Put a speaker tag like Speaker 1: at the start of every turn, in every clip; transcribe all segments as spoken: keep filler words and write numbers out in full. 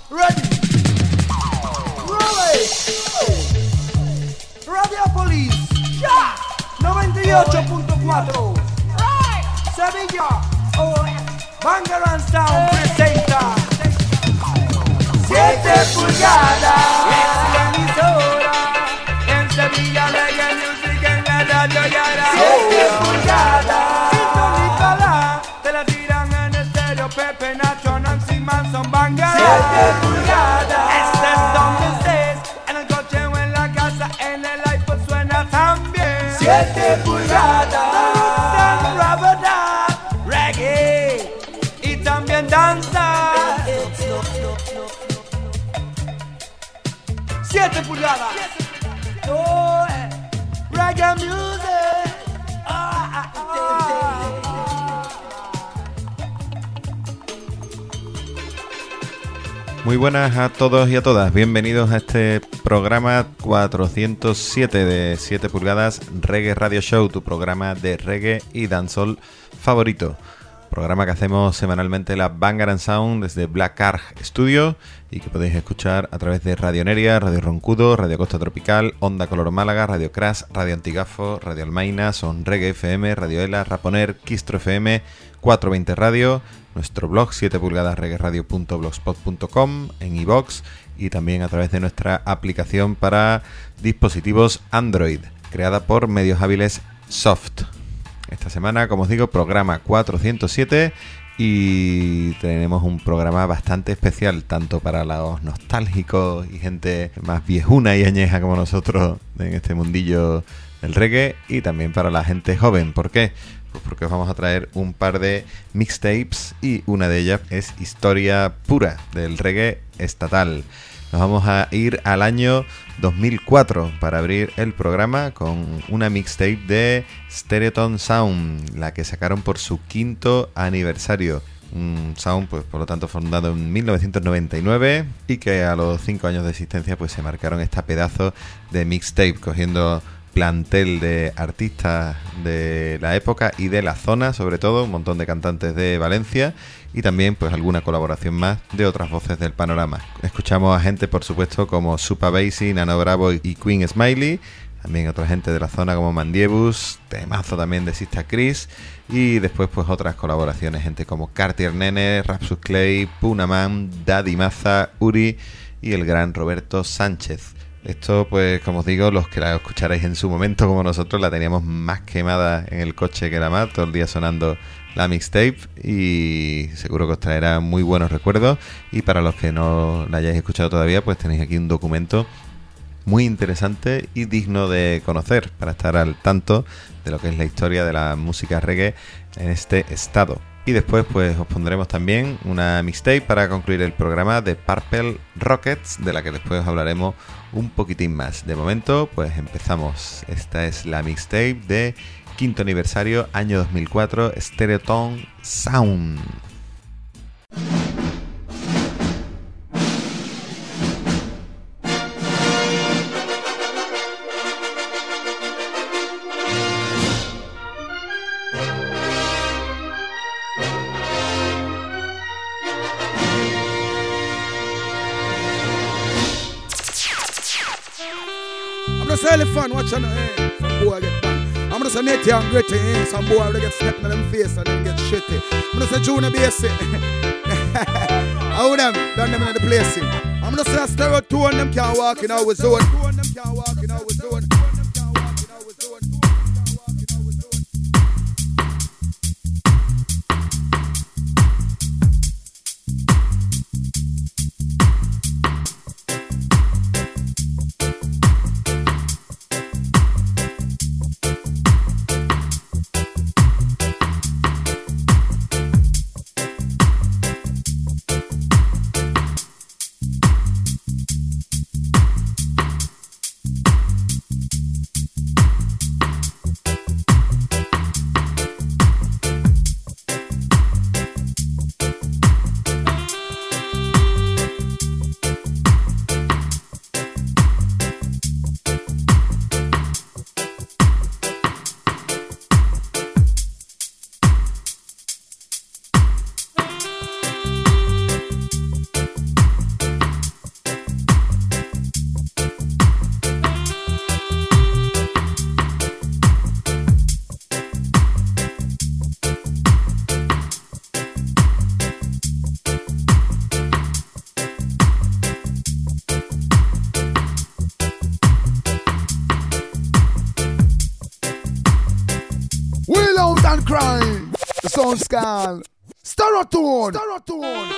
Speaker 1: Ready. Roll it. Radiopolis. Ya. noventa y ocho punto cuatro. Sevilla. Banger and Sound presenta siete pulgadas. Es la emisora. En Sevilla Reggae Music en la radio Yara. siete pulgadas. Sintonízala. Te la tiran en estéreo. Pepe, Nacho, Nancy Manson, Banger. siete pulgadas. Este es donde estés. En el coche o en la casa. En el iPod suena también. siete pulgadas. Reggae. Y también danza. siete pulgadas. Oh, eh. Reggae music. Ah, ah, ah.
Speaker 2: Muy buenas a todos y a todas. Bienvenidos a este programa cuatrocientos siete de siete pulgadas Reggae Radio Show, tu programa de reggae y dancehall favorito. Programa que hacemos semanalmente la Banger and Sound desde Black Ark Studio y que podéis escuchar a través de Radio Neria, Radio Roncudo, Radio Costa Tropical, Onda Color Málaga, Radio Crash, Radio Antigafo, Radio Almaina, Son Reggae F M, Radio Ela, Raponer, Quistro F M, cuatrocientos veinte Radio, nuestro blog siete pulgadas reggae radio punto blogspot punto com, en iVoox y también a través de nuestra aplicación para dispositivos Android, creada por Medios Hábiles Soft. Esta semana, como os digo, programa cuatrocientos siete y tenemos un programa bastante especial, tanto para los nostálgicos y gente más viejuna y añeja como nosotros en este mundillo del reggae, y también para la gente joven. ¿Por qué? Pues porque os vamos a traer un par de mixtapes y una de ellas es historia pura del reggae estatal. Nos vamos a ir al año dos mil cuatro para abrir el programa con una mixtape de Stereoton Sound, la que sacaron por su quinto aniversario. Un sound, pues por lo tanto, fundado en mil novecientos noventa y nueve y que a los cinco años de existencia pues se marcaron esta pedazo de mixtape, cogiendo plantel de artistas de la época y de la zona, sobre todo un montón de cantantes de Valencia y también pues alguna colaboración más de otras voces del panorama. Escuchamos a gente, por supuesto, como Supa Basie, Nano Bravo y Queen Smiley, también otra gente de la zona como Mandiebus, temazo también de Sista Chris, y después pues otras colaboraciones, gente como Cartier Nene, Rapsus Clay, Punaman, Daddy Maza, Uri y el gran Roberto Sánchez. Esto, pues, como os digo, los que la escucharéis en su momento, como nosotros, la teníamos más quemada en el coche que la más, todo el día sonando la mixtape, y seguro que os traerá muy buenos recuerdos. Y para los que no la hayáis escuchado todavía, pues tenéis aquí un documento muy interesante y digno de conocer para estar al tanto de lo que es la historia de la música reggae en este estado. Y después pues os pondremos también una mixtape para concluir el programa de Purple Rockets, de la que después os hablaremos un poquitín más. De momento pues empezamos. Esta es la mixtape de quinto aniversario, año dos mil cuatro, Stereoton Sound.
Speaker 3: Elephant, watch on, eh, some boy get banned. I'm just a netty and gritty, eh, some boy will get snapped in them face and then get shitty. I'm just a junior basic. How them, done them in the place. I'm just a stereo two and them can't walk in our zone. Two and them can't walk in our zone. Chill out and cry. The sound's called Starotone. Starotone.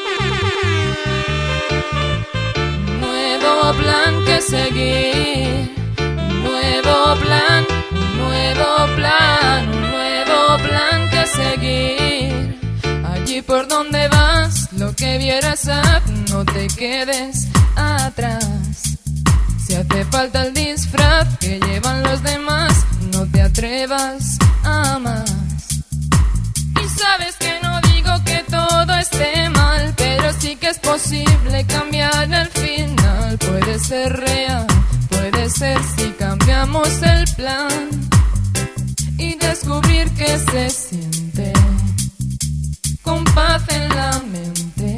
Speaker 4: Nuevo plan que seguir. Nuevo plan, nuevo plan, un nuevo plan que seguir. Allí por donde vas, lo que vieras, no te quedes atrás. Si hace falta el disfraz que llevan los demás, no te atrevas a más. Y sabes que no digo que todo esté mal, pero sí que es posible cambiar el final. Puede ser real, puede ser si cambiamos el plan y descubrir que se siente con paz en la mente.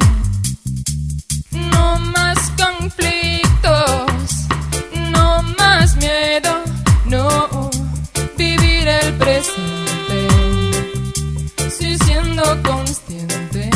Speaker 4: No más conflictos, no más miedo, no, vivir el presente, sí siendo consciente.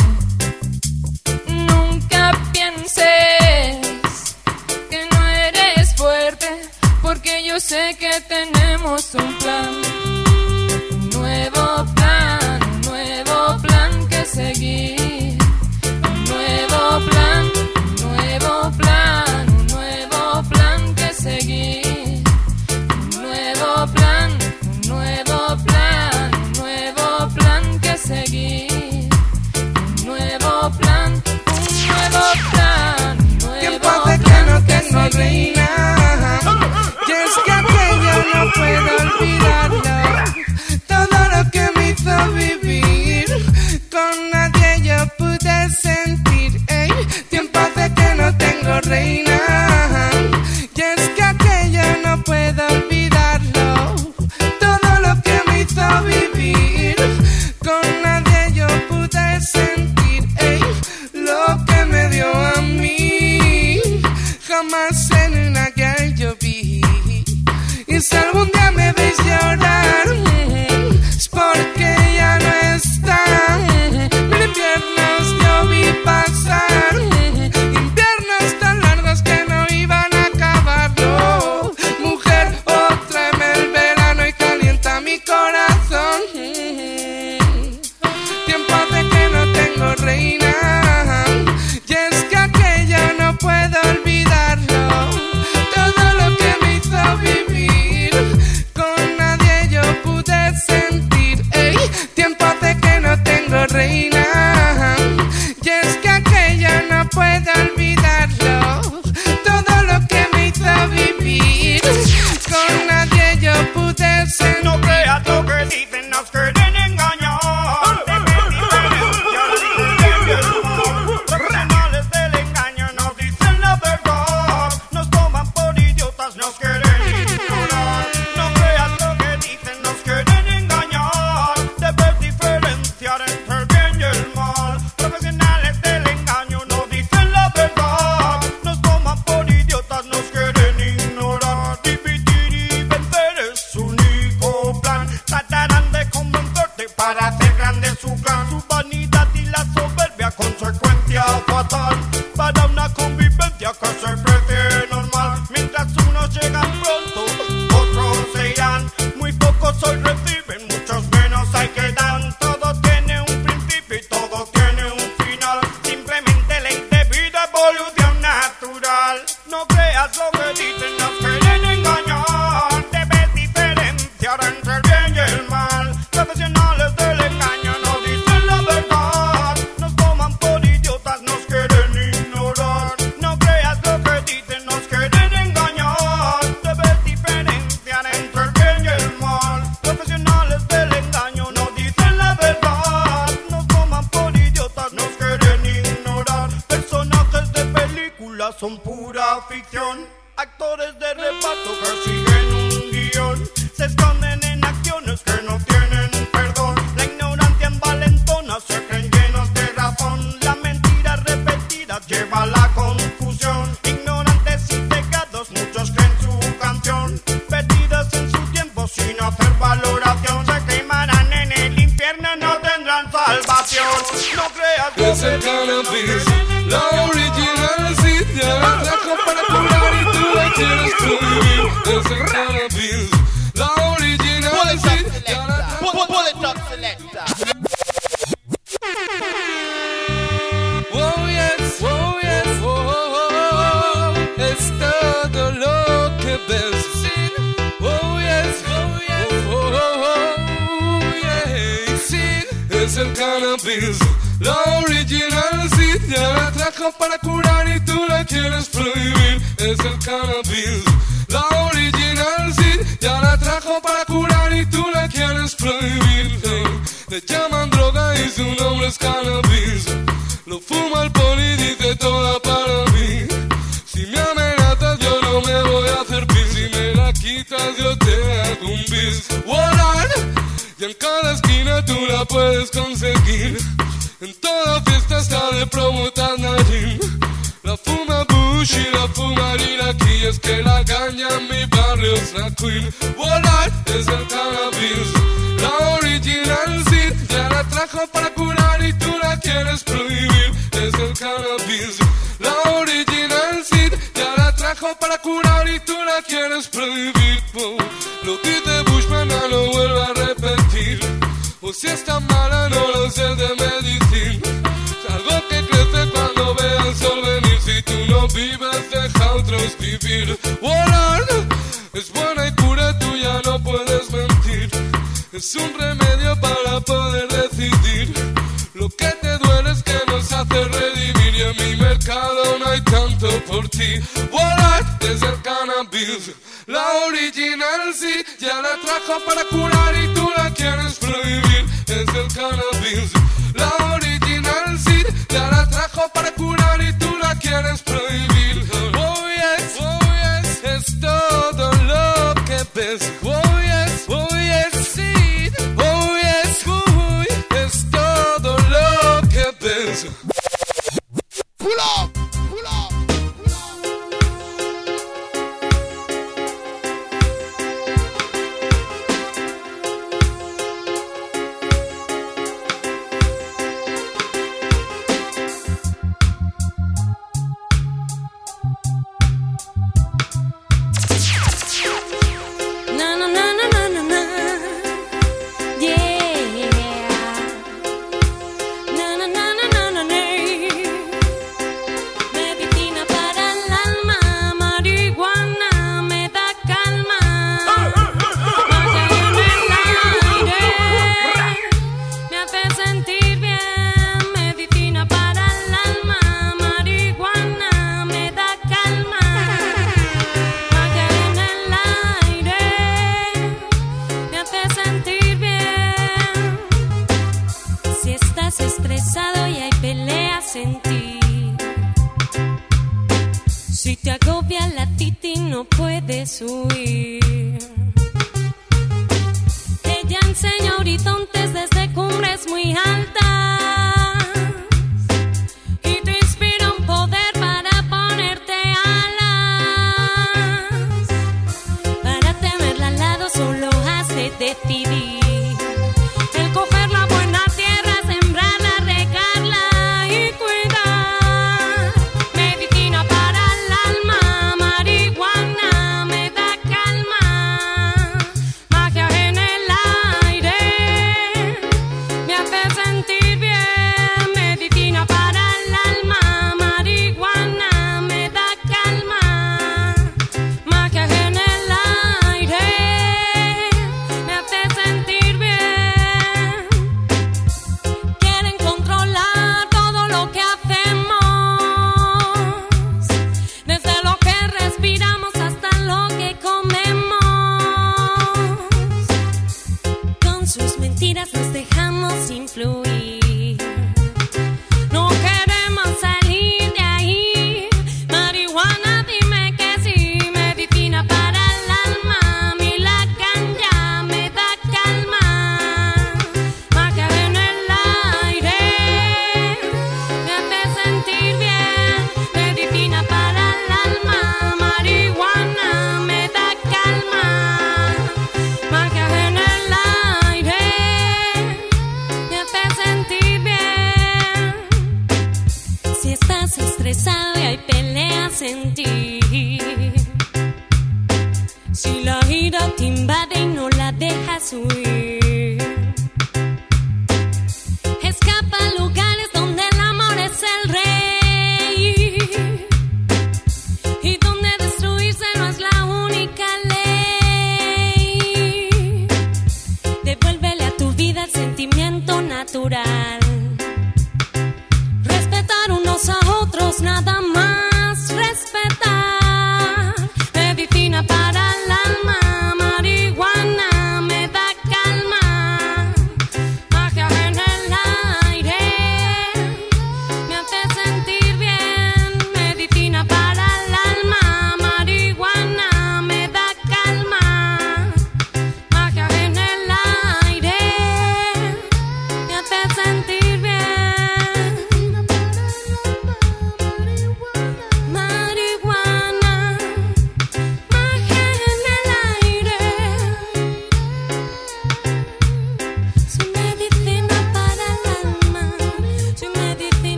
Speaker 4: Nunca pienses que no eres fuerte, porque yo sé que tenemos un plan, un nuevo plan, un nuevo plan que seguir, un nuevo plan, un nuevo plan, un nuevo plan que seguir, un nuevo plan, un nuevo plan, un nuevo plan que seguir, un nuevo plan, un nuevo plan, un nuevo
Speaker 1: Tiempo de
Speaker 4: plan
Speaker 1: que no
Speaker 4: que
Speaker 1: tengo
Speaker 4: seguir.
Speaker 1: reina. Y es que aquello no puedo olvidarlo. Todo lo que me hizo vivir, con nadie yo pude sentir. Ey, tiempo de que no tengo reina. Y es que aquello no puedo olvidarlo. Todo lo que me hizo vivir, con nadie yo pude sentir. Ey, lo que me dio a mí, jamás en una que yo vi. Y si algún día me veis llorar, es porque ya no está. Mil inviernos yo vi pasar, inviernos tan largos que no iban a acabarlo. Mujer, oh, tráeme el verano y calienta mi corazón. Tiempo de que no tengo reina, y es que aquello no puedo olvidarlo. Todo lo que me hizo vivir, con nadie yo pude sentir. Ey, tiempo de que no tengo reina, y es que aquello no puedo olvidarlo. Todo lo que me hizo vivir, con nadie yo pude sentir.
Speaker 5: No creas lo que dicen, nos quieren engañar. De ver diferencia, la diferencia es mal. Profesionales del engaño nos dicen la verdad. Nos toman por idiotas, nos quieren ignorar. No creas lo que dicen, nos quieren engañar. De ver diferenciar entre el bien y el mal. Profesionales del engaño nos dicen la verdad. Nos toman por idiotas, nos quieren ignorar. Dividir y vencer es su único plan. Tratarán de convencerte para hacer grande su plan. Su vanidad y la soberbia, consecuencia fatal para una convivencia que se precie normal. Mientras unos llegan pronto, otros se irán. Muy pocos hoy reciben, muchos menos hay que dan. Todo tiene un principio y todo tiene un final. Simplemente la indebida evolución natural. No creas lo que dicen, nos quieren engañar. Debes diferenciar entre el bien y el mal. Profesionales del engaño nos dicen la verdad. Nos toman por idiotas, nos quieren ignorar. No creas lo que dicen, nos quieren engañar. Debes diferenciar entre el bien y el mal. Profesionales del engaño nos dicen la verdad. Nos toman por idiotas, nos quieren ignorar. Personajes de películas son pura ficción. Actores de reparto que siguen un guión. Se esconden en acciones que no tienen perdón. La ignorancia envalentona, se creen llenos de razón. La mentira repetida lleva a la confusión. Ignorantes y cegados, muchos creen su canción. Perdidos en su tiempo sin hacer valoración. Se quemarán en el infierno, no tendrán salvación. No creas que
Speaker 1: Es el cannabis, la original sitio. La comparatura y tú la quieres prohibir. Es el cannabis, la original sitio.
Speaker 6: es el cannabis. La original sí, ya la trajo para curar y tú la quieres prohibir. Es el cannabis. La original sí, ya la trajo para curar y tú la quieres prohibir. Hey, le llaman droga y su nombre es cannabis. Lo fuma el poli, dice toda para mí. Si me amenazas yo no me voy a hacer pis. Si me la quitas yo te hago un bis. Volar, y en cada esquina tú la puedes conseguir. En toda fiesta está de promo Tangerine. La fuma Bush y la fuma Lil aquí. Es que la caña en mi barrio es la queen. Volar es el cannabis. La original sí, ya la trajo para curar y tú la quieres prohibir. Es el cannabis. La original sí, ya la trajo para curar y tú la quieres prohibir. Oh, lo dice Bushman, no lo vuelvo a repetir. O si está mala no lo sé de medicina. Es algo que crece cuando ve el sol venir. Si tú no vives deja a otros vivir. Volar es buena y cura, tú ya no puedes mentir. Es un remedio para poder decidir. Lo que te duele es que nos hace redimir. Y en mi mercado no hay tanto por ti. Volar es el cannabis. La original sí, ya la trajo para curar y tú la quieres prohibir. Es el cannabis. La original sí, ya la trajo para curar y tú la quieres prohibir. Oh yes, oh yes, es todo lo que ves. Oh yes, oh yes, sí. Oh yes, uy, es todo lo que ves.
Speaker 3: Pull up, pull up.
Speaker 7: Huir. Ella enseña horizontes desde cumbres muy altas y te inspira un poder para ponerte alas. Para tenerla al lado solo has de decidir el coger la buena tierra, sembrarla, regarla y cuidar. Medicina para el alma, marihuana me da calma. Magia en el aire me hace sentir bien. Medicina para el alma, marihuana me da calma. Magia en el aire me hace sentir bien. Quieren controlar todo lo que hacemos, desde lo que respiramos hasta lo que comemos. Con sus mentiras nos dejamos influir. No queremos salir de ahí. Marihuana, dime que sí. Medicina para el alma, mi la ganja me da calma. Magia en el aire me hace sentir bien. Medicina para el alma, marihuana me da calma. Magia en el aire me hace sentir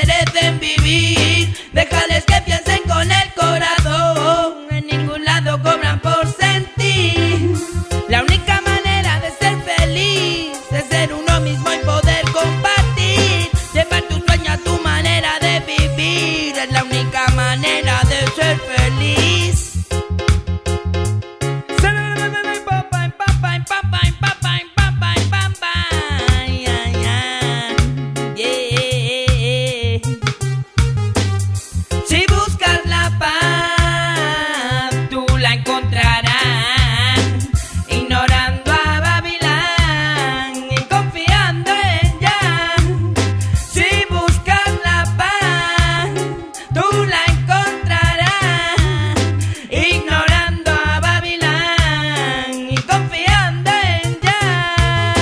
Speaker 8: merecen vivir. Déjales que piensen con el corazón. En ningún lado cobran por sentir. La única manera de ser feliz es ser uno mismo y poder compartir. Llevar tu sueño a tu manera de vivir. Es la única manera de ser feliz. Si buscas la paz, tú la encontrarás, ignorando a Babilán y confiando en Jah. Si buscas la paz, tú la encontrarás, ignorando a Babilán y confiando en Jah.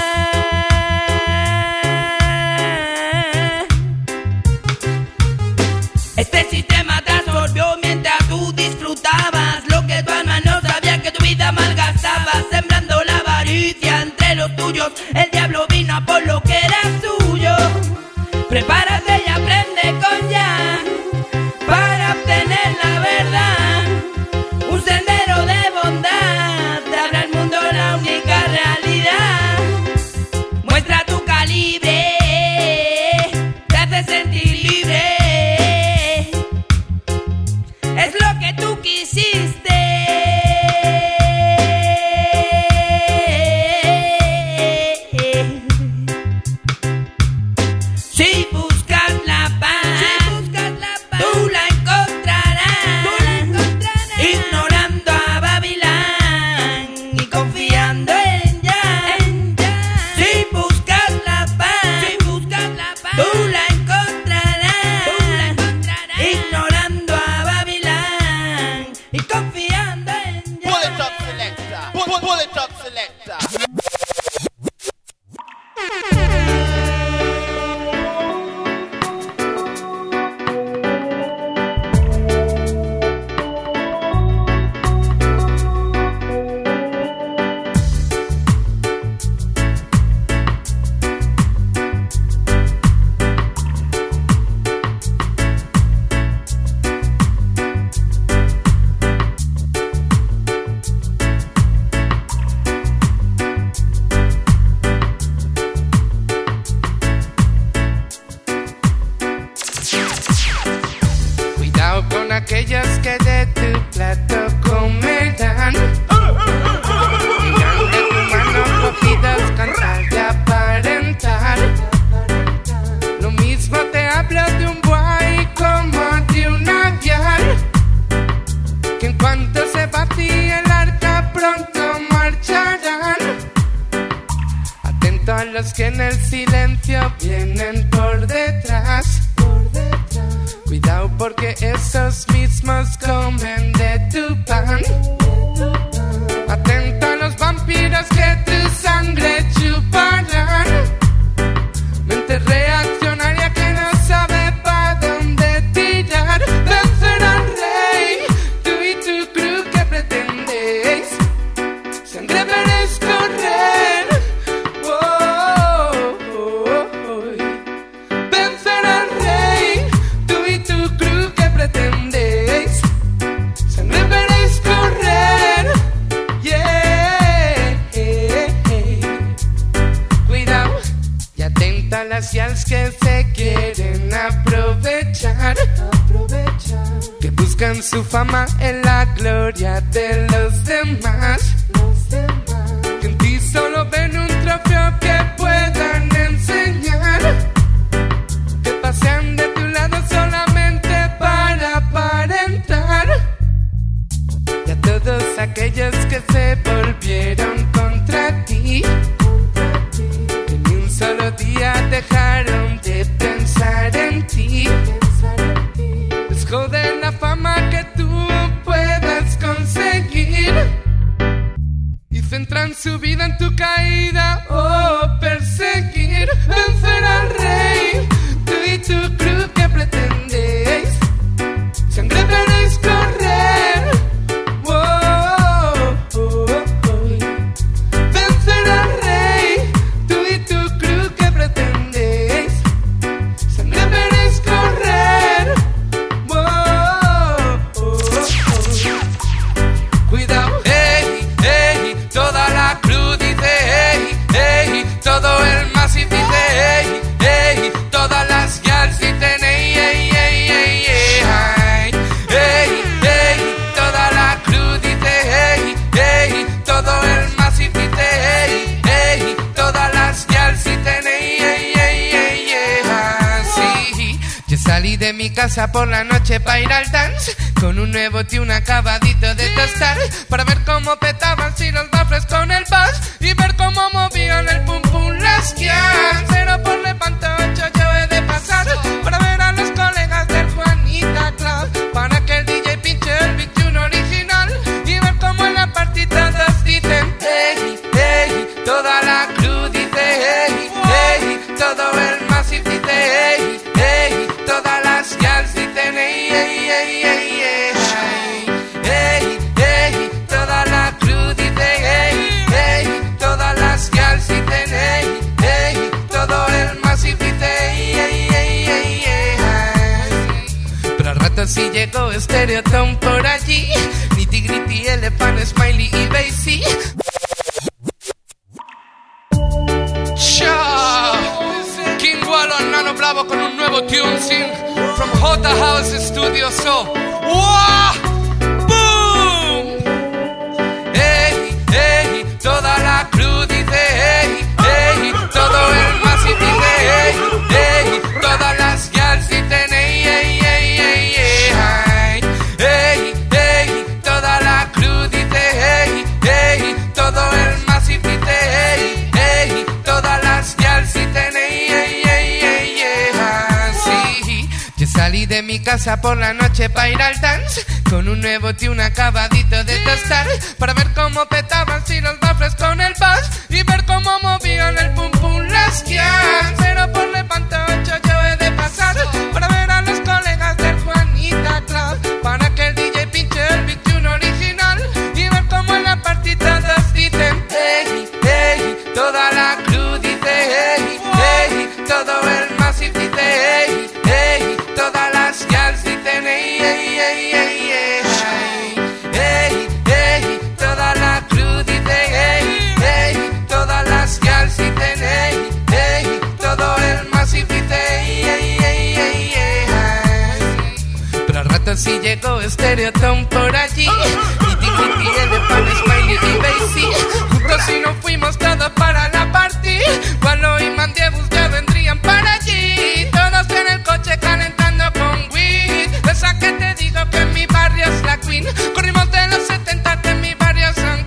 Speaker 8: Este sistema te absorbió mientras tú disfrutabas lo que tu alma no sabía que tu vida malgastabas, sembrando la avaricia entre los tuyos. El diablo vino a por lo que era suyo. Prepárate y aprende con Jah para obtener la verdad. Un sendero de bondad te abre al mundo la única realidad. Muestra tu calibre, te hace sentir libre. Es lo que tú quisiste. Si buscas la paz, tú la encontrarás, ignorando a Babilán y confiando en Jah. Si buscas la paz, tú la encontrarás, ignorando a Babilán y confiando en Jah.
Speaker 9: Pull it up, selector. Pull, pull it up, selector.
Speaker 6: Cuidado con aquellos que de tu plato comerán. Irán de tu mano cogidos con tal de aparentar. Lo mismo te hablo de un buey como de un aviar, que en cuanto se vacíe el arca pronto marcharán. Atento a los que en el silencio vienen por detrás. Cuidado porque esos mismos comen de tu pan. Atento a los vampiros que tu sangre chuparán. Mente reaccionaria que no sabe pa' dónde tirar. Vencer al rey, tú y tu crew que pretendéis. Sangre veréis correr. Oh, oh, oh, oh. Vencer al rey, tú y tu crew que pretendéis. Sangre veréis correr. Yeah. Cuidado y atenta a las yals que se quieren aprovechar. Que buscan su fama en la gloria de los demás. Que en ti solo ven un trofeo que puedan enseñar. Que pasean de tu lado solamente para aparentar. Y a todos aquellos que se volvieron contra ti, que ni un solo día dejaron de pensar en ti. Les jode la fama que tú puedas conseguir y centran su vida en tu caída o perseguir. Vencer al rey, tú y tu crew que pretendéis. Sangre veréis correr. Oh, oh, oh, oh. Vencer al rey, tú y tu crew que pretendéis. Sangre veréis correr. Salí de mi casa por la noche para ir al dance, con un nuevo tune acabadito de tostar, para ver cómo petaban si los baffles con el bass, y ver cómo movían el pum pum las guías. Pero por Lepanto ocho yo he de pasar, para ver a los colegas del Juanita Club, para que el D J pinche el beat tune original, y ver cómo en la partita dos dicen hey, hey, toda la crew dice hey, hey, todo el massive dice hey, hey, todas las gals dicen hey, hey, hey, hey, hey, hey, hey, toda la crew dice hey, hey, todas las gals dicen hey, hey, todo el massive dice hey, hey, hey, hey, hey. Pero al rato sí llegó Stereoton por allí, Nitty Gritty, Elephant, Smiley y Basie. King Wallo, Nano Bravo con un nuevo tune sin from J House Studio. So, wow, boom, hey, hey, toda la crew dice hey, hey, todo el massive dice hey, hey, todas las gals dicen hey, hey, hey, hey, hey, hey, hey, toda la crew dice hey, hey, todo el massive dice hey, hey, todas las gals dicen hey, hey, hey, hey, hey, sí. Yo salí de mi casa por la noche para ir al dance, con un nuevo tune acabadito de tostar, para ver cómo petaban si los baffles con el bass, y ver cómo movían el pum pum las guías. Pero por Lepanto ocho yo he de pasar, para ver a los colegas del Juanita Club, para que el D J pinche el beat tune original, y ver cómo en la partita dos dicen hey, hey, toda la crew dice hey, hey, todo el massive dice hey, hey, todas las gals dicen hey, hey, hey, hey, hey, hey, hey, toda la crew dice hey, hey, todas las gals dicen hey, hey, todo el massive dice hey, hey, hey, hey, hey. Pero al rato sí llegó Stereoton por allí, Nitty Gritty, Elephant, Smiley y Basie. Juntos y nos fuimos todos para la party, Wallo y Mandiebus ya vendrían para allí, todos en el coche calentando con weed. Esa que te digo que en mi barrio es la queen, corrimos de los setenta que en mi barrio son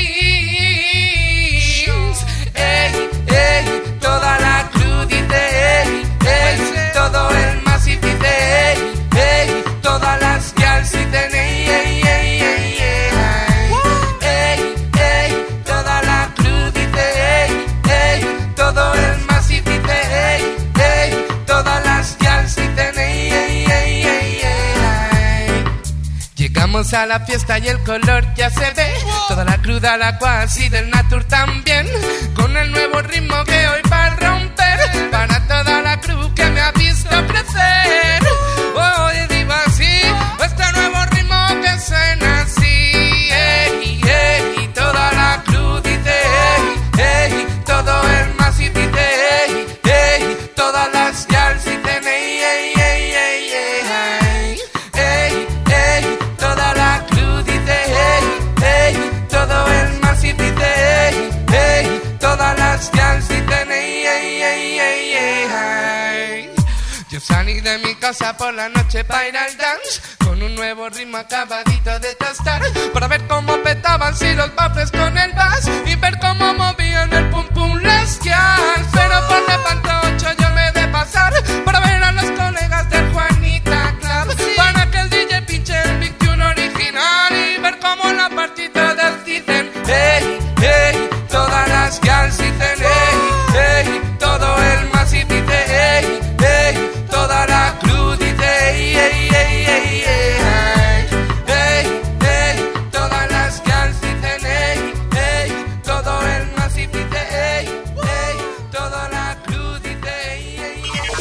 Speaker 6: kings. Ey, ey, toda la crew dice ey, ey, todo el massive dice ey, ey, todas las gals dicen ey, ey, ey, ey, ey, ey, toda la crew dice ey, ey, todo el massive dice ey, ey, todas las gals dicen ey, ey, ey, ey, ey. Llegamos a la fiesta y el color ya se ve, toda la cruda, la quasi del Natur también, con el nuevo ritmo que hoy va a romper, para toda la crew que me ha visto crecer. Oh, digo así, este nuevo ritmo que suena así, hey, hey, toda la crew dice hey, hey, todo el massive dice hey, hey, todas las gals dicen hey, hey, hey, hey, hey, hey, hey, toda la crew dice hey, hey, todo el massive dice hey, hey, todas las gals dicen hey, hey, hey, hey, hey, hey. Yo salí de mi casa por la noche para ir al dance, con un nuevo ritmo acabadito de tostar, para ver cómo petaban si los baffles con el bass, y ver cómo movían el pum pum las gals. Pero por Lepanto ocho yo me he de pasar, para ver a los colegas del Juanita Club, para que el D J pinche el beat tune original, y ver cómo en la partita todos dicen hey, hey, todas las gals dicen hey, hey, todo el massive dice hey, hey, toda la crew dice hey, hey, hey, hey, hey, hey, hey, todas las gals dicen hey, hey, todo el massive dice hey, hey, toda la crew dice hey, hey,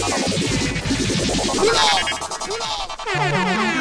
Speaker 6: hey.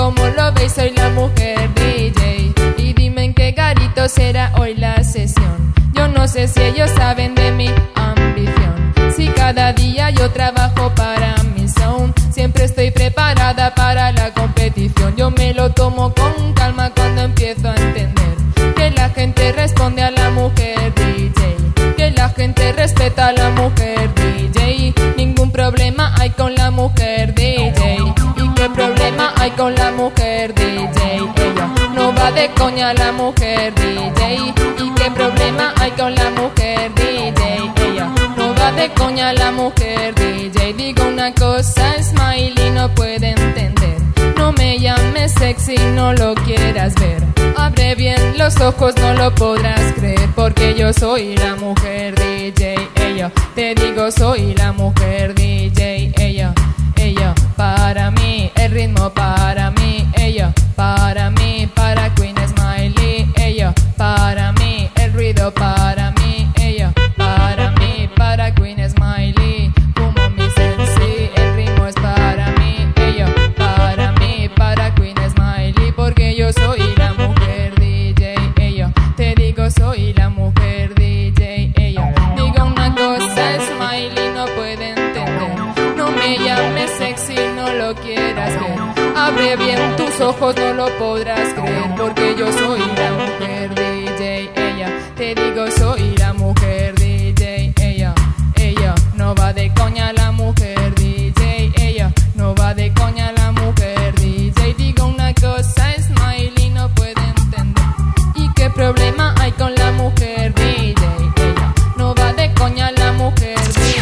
Speaker 4: como lo veis soy la mujer D J. Y dime en qué garito será hoy la sesión. Yo no sé si ellos saben de mi ambición. Si cada día yo trabajo para mi sound, siempre estoy preparada para la competición. Yo me lo tomo con calma cuando empiezo a entender que la gente responde a la mujer D J, que la gente respeta a la mujer D J. Ningún problema hay con la mujer D J. ¿Y qué problema hay con la mujer D J? Ella no va de coña la mujer D J. ¿Y qué problema hay con la mujer D J? Ella no va de coña la mujer D J. Digo una cosa, Smiley no puede entender. No me llames sexy, no lo quieras ver. Abre bien los ojos, no lo podrás creer, porque yo soy la mujer D J. Ella, te digo, soy la mujer D J. Ella, ella, para mí, el ritmo para mí. Ella, para mí, para Queen Smiley. Ella, para mí, el ruido para mí. Ella, para mí, para Queen Smiley. Como mi sensei, el ritmo es para mí. Ella, para mí, para Queen Smiley, porque yo soy la mujer D J. Ella, te digo, soy la mujer D J. Ella, diga una cosa, Smiley no puede entender. No me llames sexy, no lo quieras ver. Abre bien tus ojos, no lo podrás creer, porque yo soy la mujer D J. Ella, te digo, soy la mujer D J. Ella, ella, no va de coña la mujer D J. Ella, no va de coña la mujer D J. Digo una cosa, Smiley no puede entender. ¿Y qué problema hay con la mujer D J? Ella, no va de coña la mujer D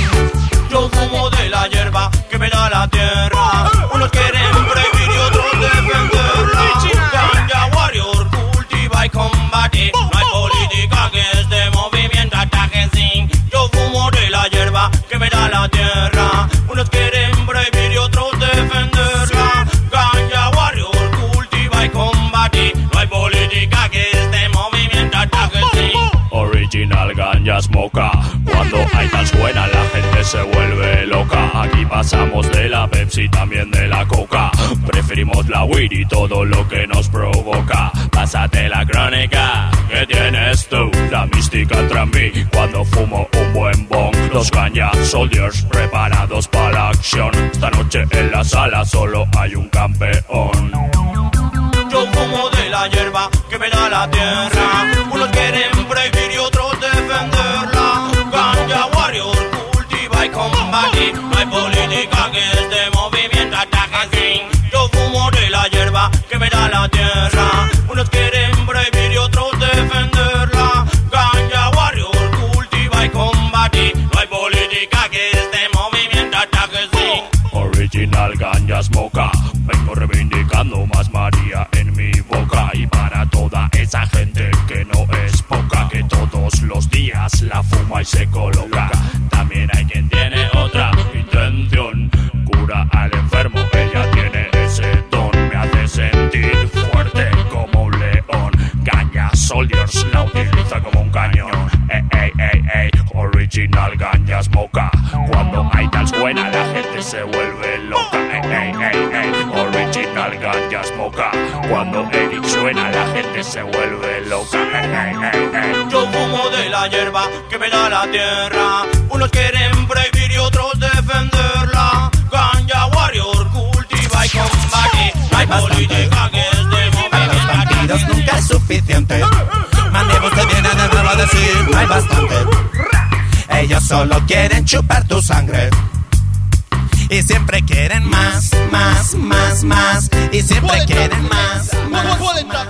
Speaker 4: J.
Speaker 5: Yo fumo de la hierba que me da la tierra. Unos quieren prohibir y otros defenderla. Ganja warrior, cultiva y combate. No hay política que este movimiento ataque sin. Yo fumo de la hierba que me da la tierra. Unos quieren prohibir y otros defenderla. Ganja warrior, cultiva y combate. No hay política que este movimiento ataque sin.
Speaker 10: Original ganja smoka. Cuando hay tan buena la gente se vuelve loca. Aquí pasamos de la Pepsi, también de la Coca. Preferimos la weed y todo lo que nos provoca. Pásate la crónica, ¿qué tienes tú? La mística entra en mí cuando fumo un buen bong. Los ganja soldiers preparados para la acción. Esta noche en la sala solo hay un campeón.
Speaker 5: Yo fumo de la hierba que me da la tierra. Unos quieren prohibir y otros defenderla. Ganja warrior, cultiva y combate. No hay política que este movimiento ataque sin. Yo fumo de la hierba que me da la tierra. Unos quieren prohibir y otros defenderla. Ganja warrior, cultiva y combate. No hay política que este movimiento ataque sin.
Speaker 10: Original ganja smoka. Vengo reivindicando más María en mi boca. Y para toda esa gente que no es poca, que todos los días la fuma y se coloca. También hay quien tiene otra intención. Cura al enfermo, ella tiene ese don. Me hace sentir fuerte como un león. Ganja soldiers la utiliza como un cañón. Ey, ey, ey, ey, original ganja smoka. Cuando hay tal buena la gente se vuelve loca. Ey, ey, ey, ey, original ganja smoka. Cuando Eric suena la gente se vuelve loca. Ey, ey, ey, ey.
Speaker 5: Yo fumo de la hierba que me da la tierra. Unos quieren prohibir y otros defenderla. Ganja warrior, cultiva y combate. No hay política que este movimiento
Speaker 11: bandidos nunca es suficiente. Mandemos te viene de nuevo a decir no hay bastante. Ellos solo quieren chupar tu sangre y siempre quieren más, más, más, más. Y siempre quieren más, más, más.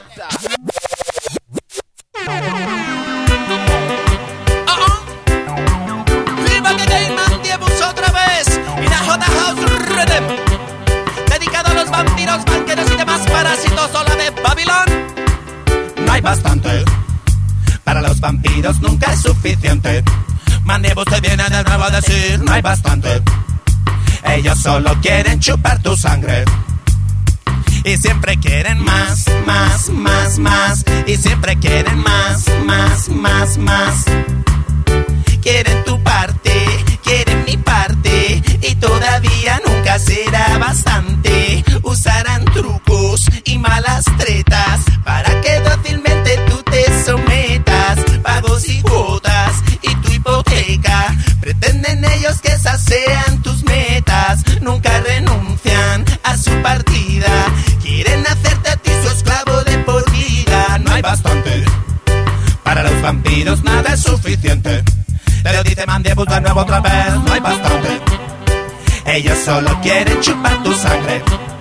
Speaker 8: Otra vez, y la J House Rhythm, dedicado a los vampiros, banqueros y demás parásitos, ola de Babilón.
Speaker 11: No hay bastante, para los vampiros nunca es suficiente. Mandibus te viene de nuevo a decir no hay bastante. Ellos solo quieren chupar tu sangre y siempre quieren más, más, más, más. Y siempre quieren más, más, más, más. Quieren tu parte, quieren mi parte, y todavía nunca será bastante. Usarán vampiros nada es suficiente. Te lo dice Mandibus de nuevo otra vez, no hay bastante. Ellos solo quieren chupar tu sangre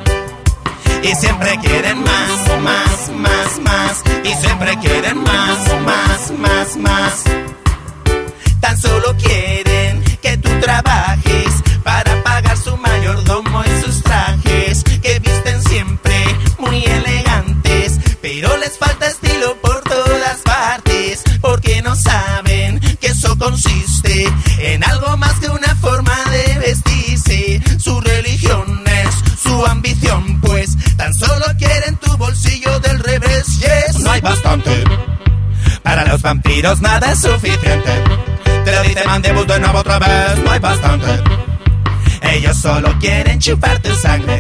Speaker 11: y siempre quieren más, más, más, más. Y siempre quieren más, más, más, más. Tan solo quieren que tú trabajes para pagar su mayordomo y sus trajes, que visten siempre muy elegantes, pero les falta estilo por todas partes, porque no saben que eso consiste en algo más que una forma de vestirse. Su religión es su ambición, pues tan solo quieren tu bolsillo del revés. Yes, no hay bastante. Para los vampiros nada es suficiente. Te lo dice Mandibus de nuevo otra vez, no hay bastante. Ellos solo quieren chupar tu sangre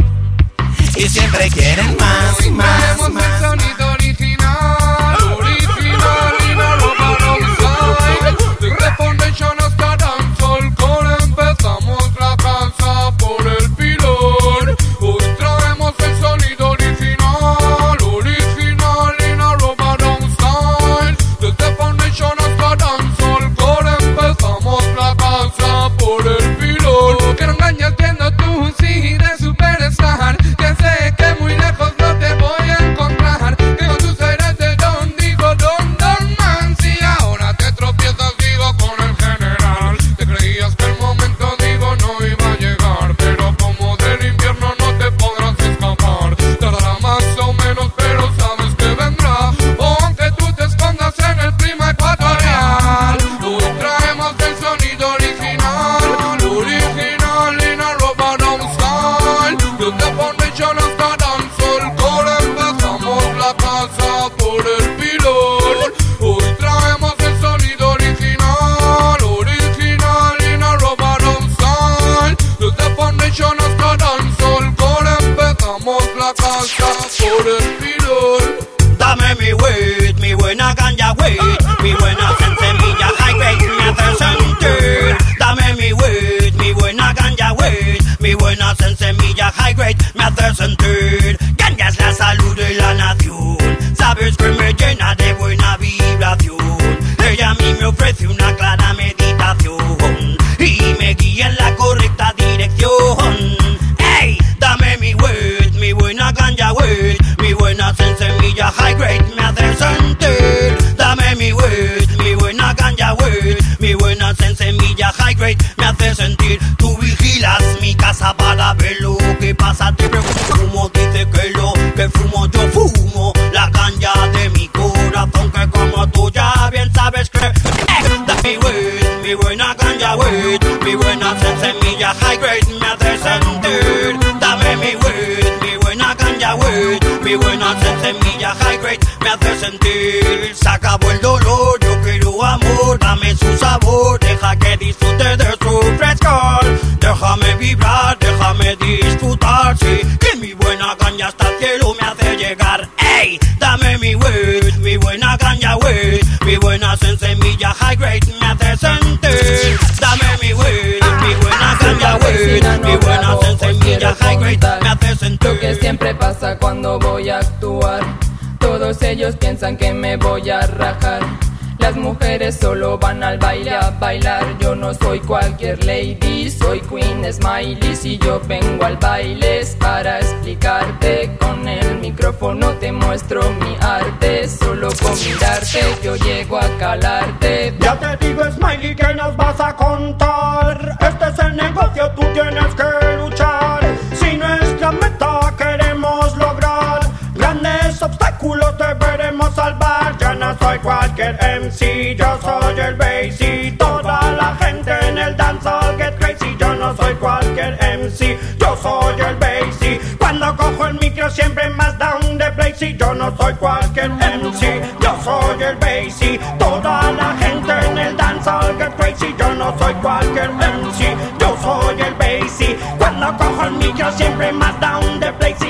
Speaker 11: y siempre quieren más, más, más.
Speaker 6: El sonido original, original y no lo van a usar. Desde Foundation hasta Dancehall Core empezamos la casa por el pilón. Hoy traemos el sonido original, original y no lo van a usar. Desde Foundation hasta Dancehall Core empezamos la casa por el pilón. Que no engañas viendo tú sí de superstar, que sé que muy lejos no te voy a encontrar, que con tus aires de don digo don don man. Si ahora te tropiezas digo con el general, te creías que el momento digo no iba a llegar, pero como del invierno no te podrás escapar. Tardará más o menos pero sabes que vendrá, aunque tú te escondas en el clima ecuatorial. Hoy traemos el sonido original, original y no lo van a usar. Desde Foundation hasta Dancehall Core empezamos la casa por el pilón. Hoy traemos el sonido original, original y no lo van a usar. Desde Foundation hasta Dancehall Core empezamos la casa por el pilón.
Speaker 11: Dame mi weed, mi buena ganja weed, mi buena semilla high grade, me hace sentir. Dame mi weed, mi buena ganja weed, mi buena semilla high grade, me hace sentir. Ganja es la salud de la nación, sabes que me llena de buena vibración. Ella a mí me ofrece una clara meditación y me guía en la correcta dirección. Hey, dame mi weed, mi buena ganja weed, mi buena semilla high grade, me hace sentir. Dame mi weed, mi buena ganja weed, mi buena semilla high grade, me hace sentir. Tú vigilas mi casa para ver lo que pasa, te preocupo, dice que lo que fumo yo fumo, la ganja de mi corazón, que como tú ya bien sabes que eh, dame mi weed, mi buena ganja weed, mi buena semilla high grade, me hace sentir. Dame mi weed, mi buena ganja weed, mi buena semilla high grade, me hace sentir. Se acabó el dolor, yo quiero amor, dame su sabor, deja que disfrute de su frescor. Déjame vibrar, déjame disfrutar, sí, que mi buena ganja hasta el cielo me hace llegar. Ey, dame mi weed, mi buena ganja weed, mi buena semilla high grade, me hace sentir. Dame mi weed, mi buena ganja weed, mi buena semilla high grade, me hace sentir.
Speaker 4: Lo que siempre pasa cuando voy a actuar, todos ellos piensan que me voy a rajar. Las mujeres solo van al baile a bailar. Yo no soy cualquier lady, soy Queen Smiley. Si yo vengo al baile es para explicarte. Con el micrófono te muestro mi arte. Solo con mirarte yo llego a calarte.
Speaker 12: Ya te digo, Smiley, que nos vas a contar. Este es el negocio, tú tienes que luchar. Si nuestra meta queremos lograr, grandes obstáculos deberemos salvar. Ya no soy cualquier M C, yo soy el Bassy. Toda la gente en el dancehall get crazy. Yo no soy cualquier M C, yo soy el Bassy. Cuando cojo el micro siempre más down de Blazy. Yo no soy cualquier M C, yo soy el Bassy. Toda la gente en el dancehall get crazy. Yo no soy cualquier M C, yo soy el Bassy. Cuando cojo el micro siempre más down de Blazy.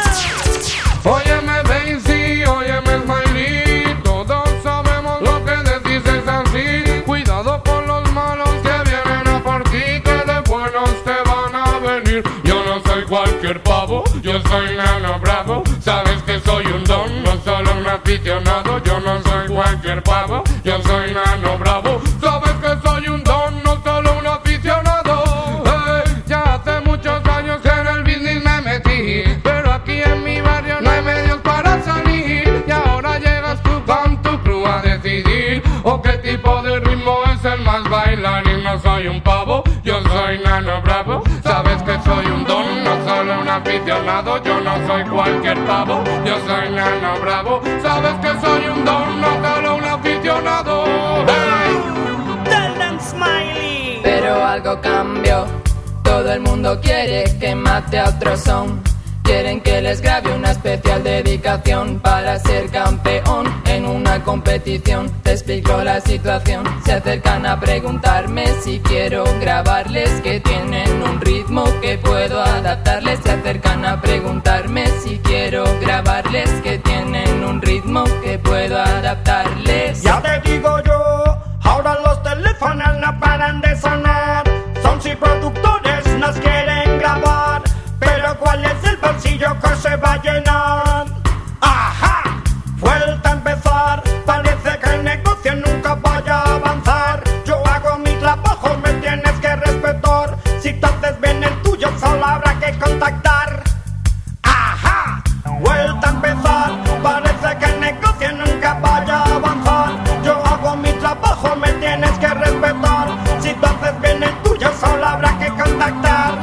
Speaker 6: Óyeme Bassy, óyeme Smiley, todos sabemos lo que decís es así. Cuidado con los malos que vienen a por ti, que de buenos te van a venir. Yo no soy cualquier pavo, yo soy Nano Bravo. Sabes que soy un don, no solo un aficionado. Yo no soy cualquier cualquier pavo, yo soy Nano Bravo. Sabes que soy un don, no solo un aficionado. Hey, ya hace muchos años que en el business me metí, pero aquí en mi barrio no hay medios para salir. Y ahora llegas tú con tu crew a decidir o qué tipo de ritmo es el más bailarín. No soy un pavo, yo soy Nano Bravo. Sabes que soy un don, no solo un aficionado. Yo no soy cualquier pavo, yo soy Nano Bravo. Sabes que soy un don, no solo un aficionado. Hey.
Speaker 8: Tell them Smiley.
Speaker 4: Pero algo cambió. Todo el mundo quiere que mate a otro son. Quieren que les grabe una especial dedicación para ser campeón en una competición. Te explico la situación. Se acercan a preguntarme si quiero grabarles, que tienen un ritmo que puedo adaptarles. Se acercan a preguntarme si quiero grabarles, que tienen un ritmo que puedo adaptarles.
Speaker 12: Ya te digo yo, ahora los teléfonos no paran de sonar. Son si productores nos quieren grabar, pero ¿cuál es el bolsillo que se va a llenar? ¡Ajá! Vuelta a empezar, parece que el negocio nunca vaya a avanzar. Yo hago mi trabajo, me tienes que respetar. Si tú haces bien el tuyo, solo habrá que contactar. ¡Ajá! Vuelta a empezar, parece que el negocio nunca vaya a avanzar. Yo hago mi trabajo, me tienes que respetar. Si tú haces bien el tuyo, solo habrá que contactar.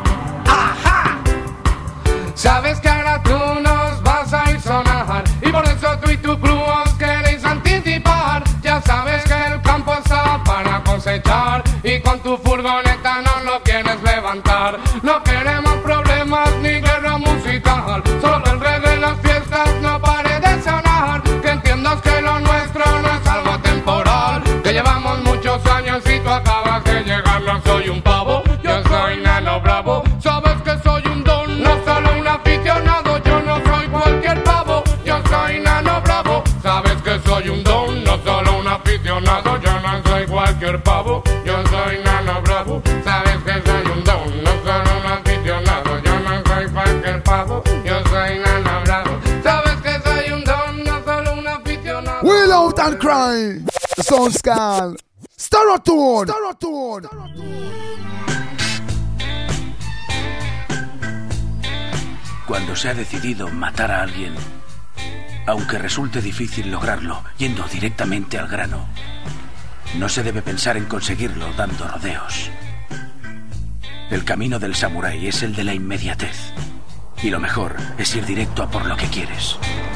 Speaker 6: Sabes que ahora tú nos vas a ir sonar, y por eso tú y tu crew os queréis anticipar. Ya sabes que el campo está para cosechar, y con tu furgoneta no lo quieres levantar. No queremos problemas ni guerra musical, solo el reggae en las fiestas no pare de sonar. Que entiendas que lo nuestro no es algo temporal, que llevamos muchos años y tú acabas de llegar. No soy un pavo, yo soy Nano Bravo. Sabes que soy un don, no solo un aficionado. Yo no soy cualquier pavo, yo soy Nano Bravo. Sabes que soy un don, no solo un aficionado. Yo no soy cualquier pavo, yo soy Nano Bravo. Sabes que soy un don, no solo un aficionado. Yo no soy cualquier pavo, yo soy Nano Bravo. Sabes que soy un don, no solo un aficionado.
Speaker 3: Will out and cry. The sound scan. Starotone. Starotone.
Speaker 13: Cuando se ha decidido matar a alguien, aunque resulte difícil lograrlo yendo directamente al grano, no se debe pensar en conseguirlo dando rodeos. El camino del samurái es el de la inmediatez, y lo mejor es ir directo a por lo que quieres.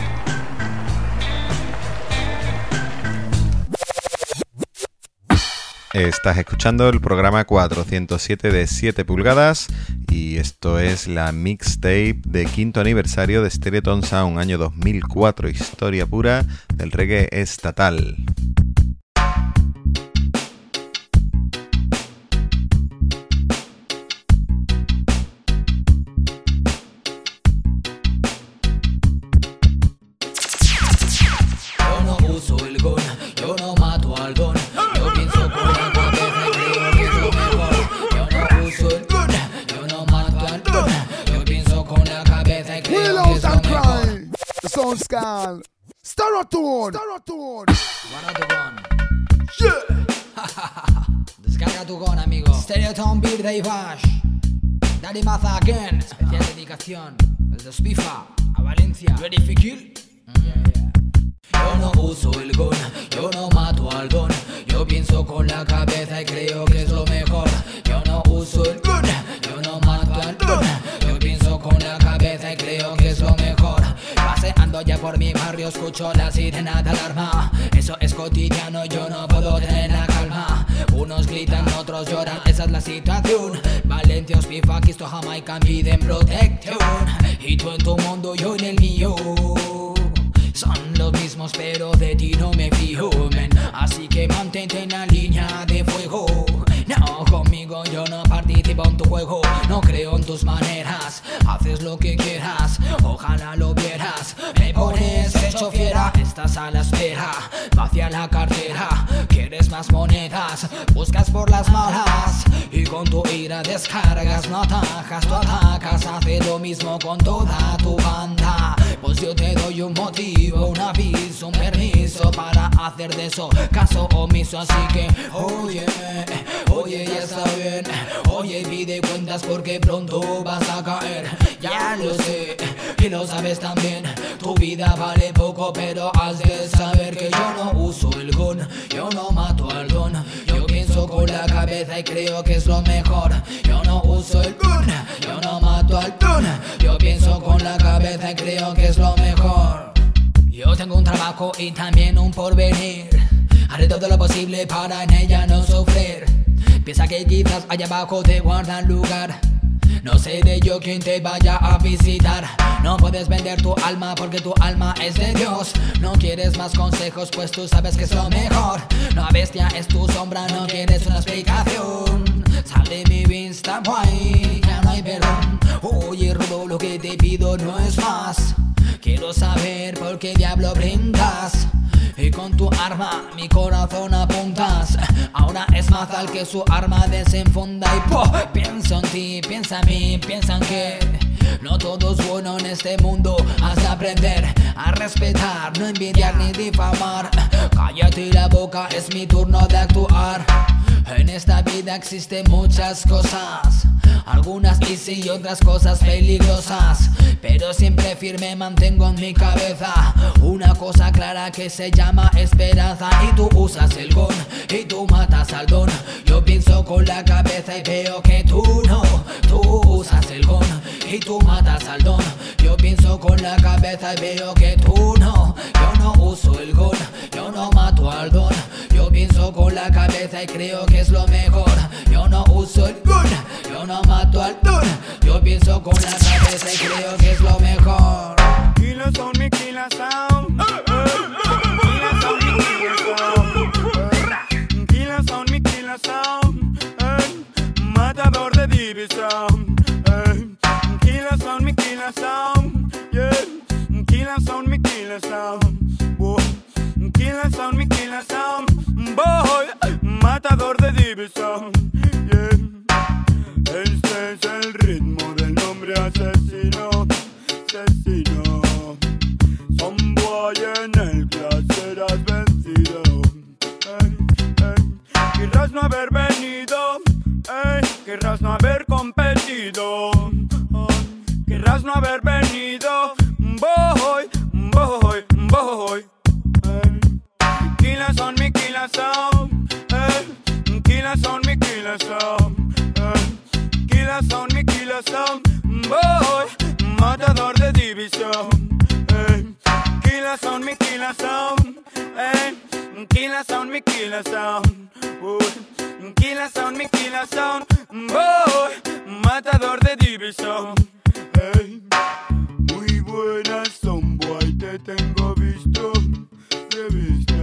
Speaker 2: Estás escuchando el programa cuatrocientos siete de siete pulgadas y esto es la mixtape de quinto aniversario de Stereoton Sound, año dos mil cuatro, historia pura del reggae estatal.
Speaker 14: Yo no uso el gun, yo no mato al don. Yo pienso con la cabeza y creo que es lo mejor. Yo no uso el gun, yo no mato al don. Yo pienso con la cabeza y creo que es lo mejor.
Speaker 3: The sound scan. Starotone. Starotone.
Speaker 14: Guarda tu gun. Yeah. Descarga tu gun, amigo. Stereoton Beer Day Bash. Daddy Maza again. Especial dedicación. El de Spifa a Valencia. Ready for kill? Yeah, yeah. Yo no uso el gun, yo no mato al don. Yo pienso con la cabeza y creo que es lo mejor. Yo no uso el gun, yo no mato al don. Yo pienso con la cabeza y creo que es lo mejor. Paseando ya por mi barrio escucho la sirena de alarma. Eso es cotidiano, yo no puedo tener la calma. Unos gritan, otros lloran, esa es la situación. Valencia, Spifa, Quisto, Jamaica piden protección. Y tú en tu mundo, yo en el mío. Son los mismos pero de ti no me fijo, men. Así que mantente en la línea de fuego. No, conmigo yo no participo en tu juego. No creo en tus maneras, haces lo que quieras. Ojalá lo vieras, me pones hecho fiera. Estás a la espera, vacía la cartera. Quieres más monedas, buscas por las malas. Y con tu ira descargas, no atajas, tú atacas. Hace lo mismo con toda tu banda. Pues yo te doy un motivo, un aviso, un permiso para hacer de eso caso omiso. Así que, oye, oye, ya está bien. Oye, pide cuentas porque pronto vas a caer. Ya lo sé, y lo sabes también. Tu vida vale poco, pero has de saber que yo no uso el gun, yo no mato al don. Yo pienso con la cabeza y creo que es lo mejor. Yo no uso el gun, yo no mato al don. Yo pienso con la cabeza y creo que es lo mejor. Yo tengo un trabajo y también un porvenir. Haré todo lo posible para en ella no sufrir. Piensa que quizás allá abajo te guardan lugar. No sé de yo quién te vaya a visitar. No puedes vender tu alma porque tu alma es de Dios. No quieres más consejos pues tú sabes que es lo mejor. La bestia es tu sombra, no quieres una explicación. Sal de mi vista, guay, ya no hay perdón. Oye, Rudo, lo que te pido no es más. Quiero saber por qué diablo brindas y con tu arma mi corazón apuntas. Ahora es más al que su arma desenfunda. Y po, pienso en ti, piensa en mí, piensa en que no todo es bueno en este mundo. Has de aprender a respetar, no envidiar ni difamar. Cállate la boca, es mi turno de actuar. En esta vida existen muchas cosas, algunas easy y otras cosas peligrosas, pero siempre firme mantengo en mi cabeza una cosa clara que se llama esperanza. Y tú usas el gun y tú matas al don. Yo pienso con la cabeza y veo que tú no. Tú usas el gun y tú matas al don. Yo pienso con la cabeza y veo que tú no. Yo no uso el gun, yo no mato al don. Yo pienso con la cabeza y creo que es lo mejor. Yo no uso el gun, yo no mato al don. Yo pienso con la cabeza y creo que es lo mejor.
Speaker 12: Killer sound, mi killer sound. Killer sound, mi killer sound. Killer sound, mi killer sound. Matador de división. Killer sound, mi killer sound. Yeah. Killer sound, mi killer sound. Whoa. Killer sound, mi killer sound. Boy, matador de división. Yeah. Este es el ritmo del nombre asesino. Asesino. Son boy en el clase serás vencido. Ey, ey. Querrás no haber venido. Ey, querrás no haber competido. Oh, querrás no haber venido. Boy, boy, boy. Killers on me, killers on, eh. Killers on me, killers on, eh. Killers on me, killers on, boy, matador de división, eh. Killers on me, killers on, eh. Killers on me, killers on, boy. Killers on me, killers on, boy, matador de división, eh. Muy buenas son, boy, te tengo visto. De vista.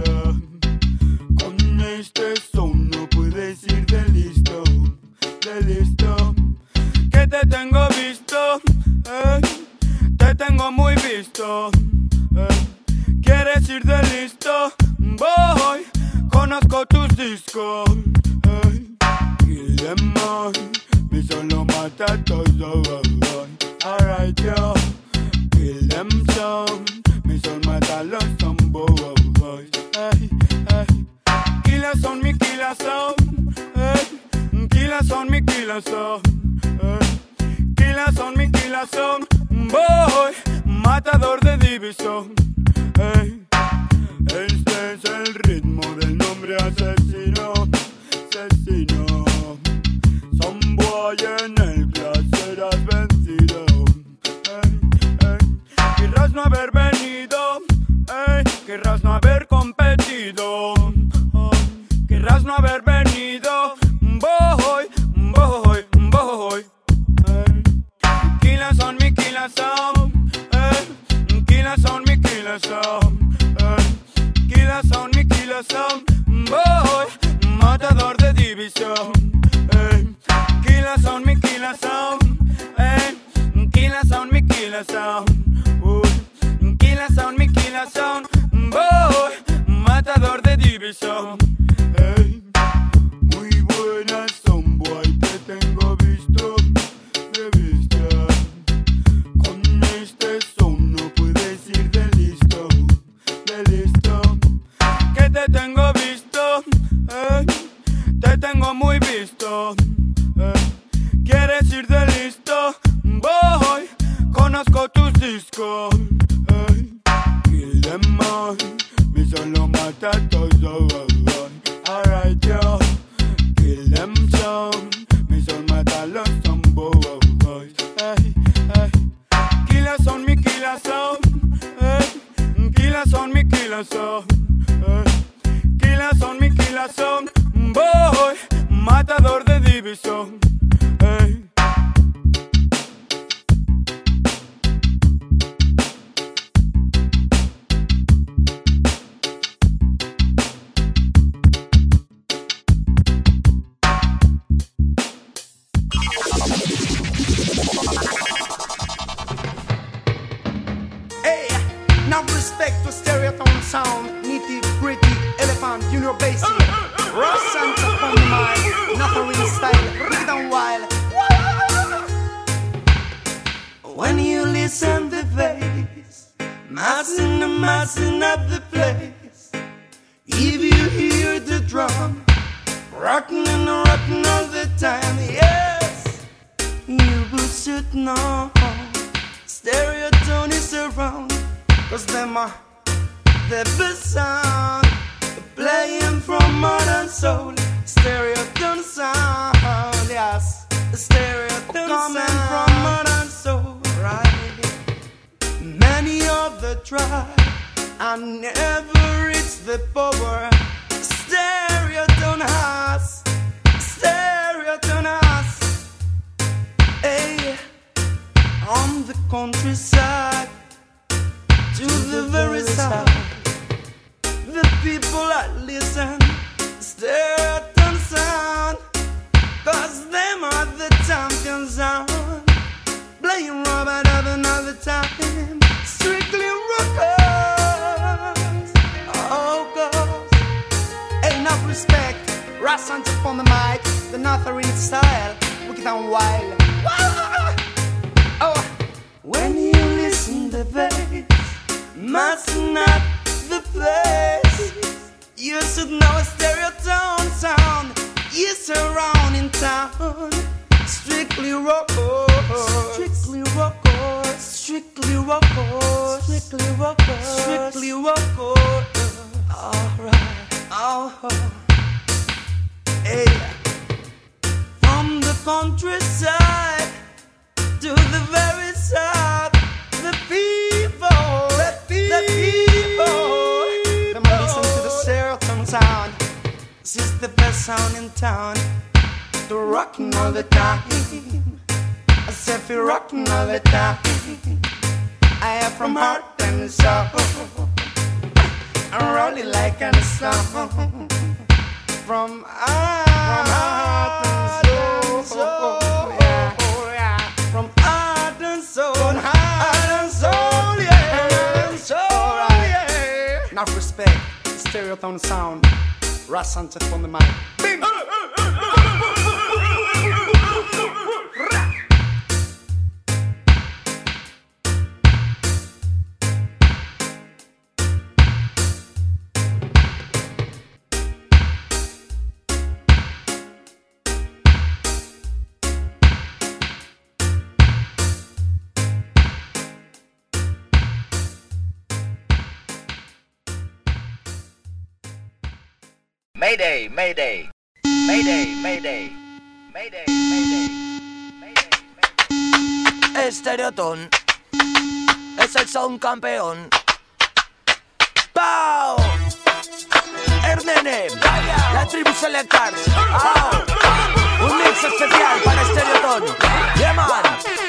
Speaker 12: Con este son no puedes ir de listo, de listo. Que te tengo visto, eh, te tengo muy visto, eh. ¿Quieres ir de listo? Voy, conozco tus discos, eh. Kill them all, mi solo mata todo, alright yo. Kill them some, mi son mata los zombies. Hey, hey. Killers on me, killers on, hey. Killers on me, killers on, hey. Killers on me, killers on, boy, matador de división, hey. Este es el ritmo del nombre asesino, asesino. Son boy en el clase serás vencido, hey, hey. Querrás no haber venido. Ey, querrás no haber competido, oh, querrás no haber venido, boy, boy, boy. Ey. Killers on me, killers on, ey. Killers on me, killers on, ey. Killers on me, killers on, boy, matador de división, ey. Killers on me, killers on, ey. Killers on me, killers on, boy. Killers on me, killers on, boy, matador de división, hey. Muy buenas son, boy, te tengo visto, de vista. Con este son no puedes
Speaker 1: pussies come, hey. Kill them all, me solo mata todo, alright yo. Kill them some, me solo mata los zomboys, hey, hey. Killer son, me killer son, hey. Killer son, me killer son, hey. Killer son, me killer son, boy, matador de división, hey.
Speaker 15: Respect to Stereoton sound, nitty gritty, elephant, junior bassy, Ross and on the mic, Nathalie style, bring it down wild.
Speaker 1: When you listen to bass, massing and massing up the place. If you hear the drum, rocking and rocking all the time, yes, you will should know Stereoton is around. Cause them are the best sound, playing from modern soul. Stereoton sound, yes. Stereoton coming from modern soul, right? Many of the tribe and never reach the power. Stereoton has, Stereoton has. Hey, on the countryside, to the very south, the people that listen, Stereoton sound, cause them are the champion sound, playing Robert of another time, strictly rockers, oh God, ain't enough respect, Ross and on the mic, the Nathalie style, wicked and wild, oh, when you listen to bass, massing up the place. You should know a Stereoton sound is around in town. Strictly rockers, strictly rockers, strictly rockers, strictly rockers, strictly rockers. Alright, oh, hey. From the countryside to the very south, the people. The people, them listen to the Stereoton sound. This is the best sound in town. They're rocking all the time. As if you're rocking all the time. I am from heart and soul. I'm rolling like a song. From heart and soul. Yeah. From heart and soul. Heart and soul. Yeah. So, right. Enough respect, Stereoton sound, Ross Sanchez on the mic. Bing!
Speaker 9: Mayday, Mayday, Mayday, Mayday, Mayday, Mayday, Mayday.
Speaker 16: Stereoton es el sound campeón. ¡Pau! Ernene, la tribu Selectars. ¡Ah! Un mix especial para Stereoton. Yeah, man.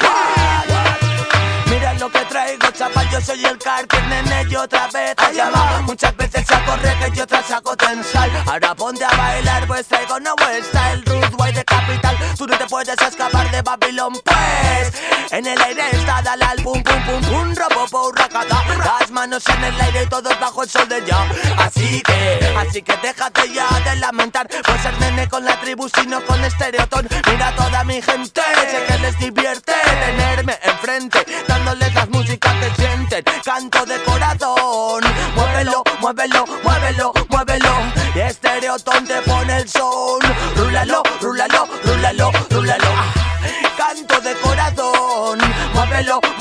Speaker 16: Mira lo que traigo, chaval, yo soy el Carter, nene, y otra vez te llama. Muchas veces saco reggae y otras saco tensal. Ahora ponte a bailar, pues traigo no style, Rude Boy de capital. Tú no te puedes escapar de Babilón, pues. En el aire está Dalal, pum, pum, pum, pum, robo, racata. Las manos en el aire y todos bajo el sol de ya. Así que, así que déjate ya de lamentar. Pues ser nene con la tribu, sino con Stereoton. Mira toda mi gente, sé que les divierte tenerme enfrente, dándoles las músicas que sienten. Canto de corazón, muévelo, muévelo, muévelo, muévelo. Y Stereoton te pone el son. Rúlalo, rúlalo, rúlalo, rúlalo. Canto de corazón, muévelo,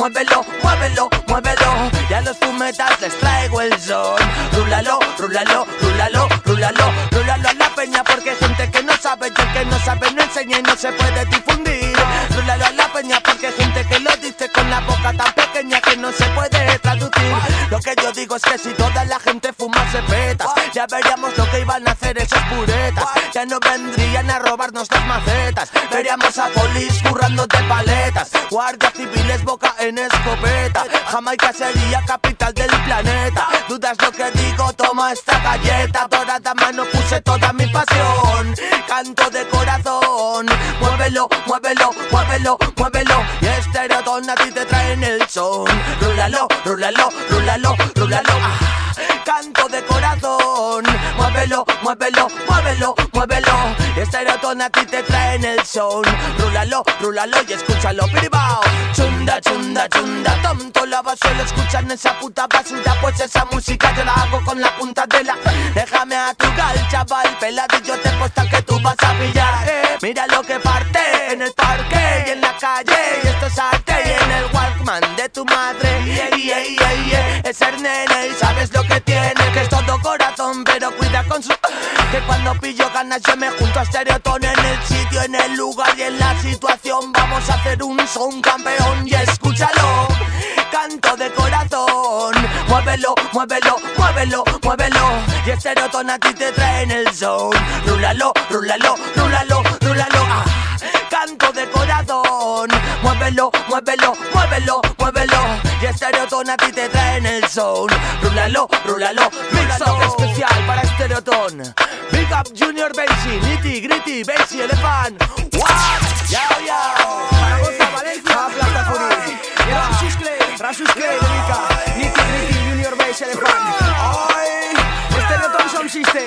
Speaker 16: muévelo, muévelo, muévelo. Y a los fumetas les traigo el son. Rúlalo, rúlalo, rúlalo, rúlalo, rúlalo a la peña porque hay gente que no sabe y el que no sabe no enseña y no se puede difundir. Rúlalo a la peña porque hay gente que lo dice con la boca tan pequeña que no se puede traducir. Lo que yo digo es que si toda la gente fumase petas, ya veríamos lo que iban a hacer esos puretas. Ya no vendrían a robarnos las macetas. Veríamos a polis currando de paletas, guardias civiles boca en escopeta. Jamaica sería capital del planeta. ¿Dudas lo que digo? Toma esta galleta. Dorada mano puse toda mi pasión. Canto de corazón. Muévelo, muévelo, muévelo, muévelo. Y Estereotón a ti te traen el son. Rúlalo, rúlalo, rúlalo, rúlalo. Ah, canto de corazón. Muévelo, muévelo, muévelo, muévelo. Y Estereotón a ti te traen el son. Rúlalo, rúlalo y escúchalo, piribao. Chunda, chunda, chunda. Tonto la basura, escuchan esa puta basura. Pues esa música yo la hago con la punta de la. Déjame a tu gal, chaval. Peladillo te postan que tú vas a pillar. Eh, mira lo que parte en el parque y en la calle. Y esto es arte y en el Walkman de tu madre. Yeah, yeah, yeah, yeah. Es el nene y sabes lo que tiene. Que es todo corazón, pero cuida con su. Que cuando pillo ganas yo me junto a Estereotón en el sitio, en el lugar y en la situación. Vamos a hacer un son campeón y escúchalo. Canto de corazón. Muévelo, muévelo, muévelo, muévelo. Y Estereotón a ti te traen el son. Rúlalo, rúlalo, rúlalo, rúlalo. Ah, canto de corazón. Muévelo, muévelo, muévelo, muévelo. Y Estereotón a ti te traen el son. Rúlalo, rúlalo, mix up especial para Estereotón. Big up Junior Basie, Nitty Gritty, Basie Elephant. What? Yao, yao.
Speaker 15: Zaragoza, Valencia, Plata Fury. Rasus Clay, Rasus Clay, dedica. Nitty Gritty, Junior Basie Elephant. Ay, Estereotón Sound System.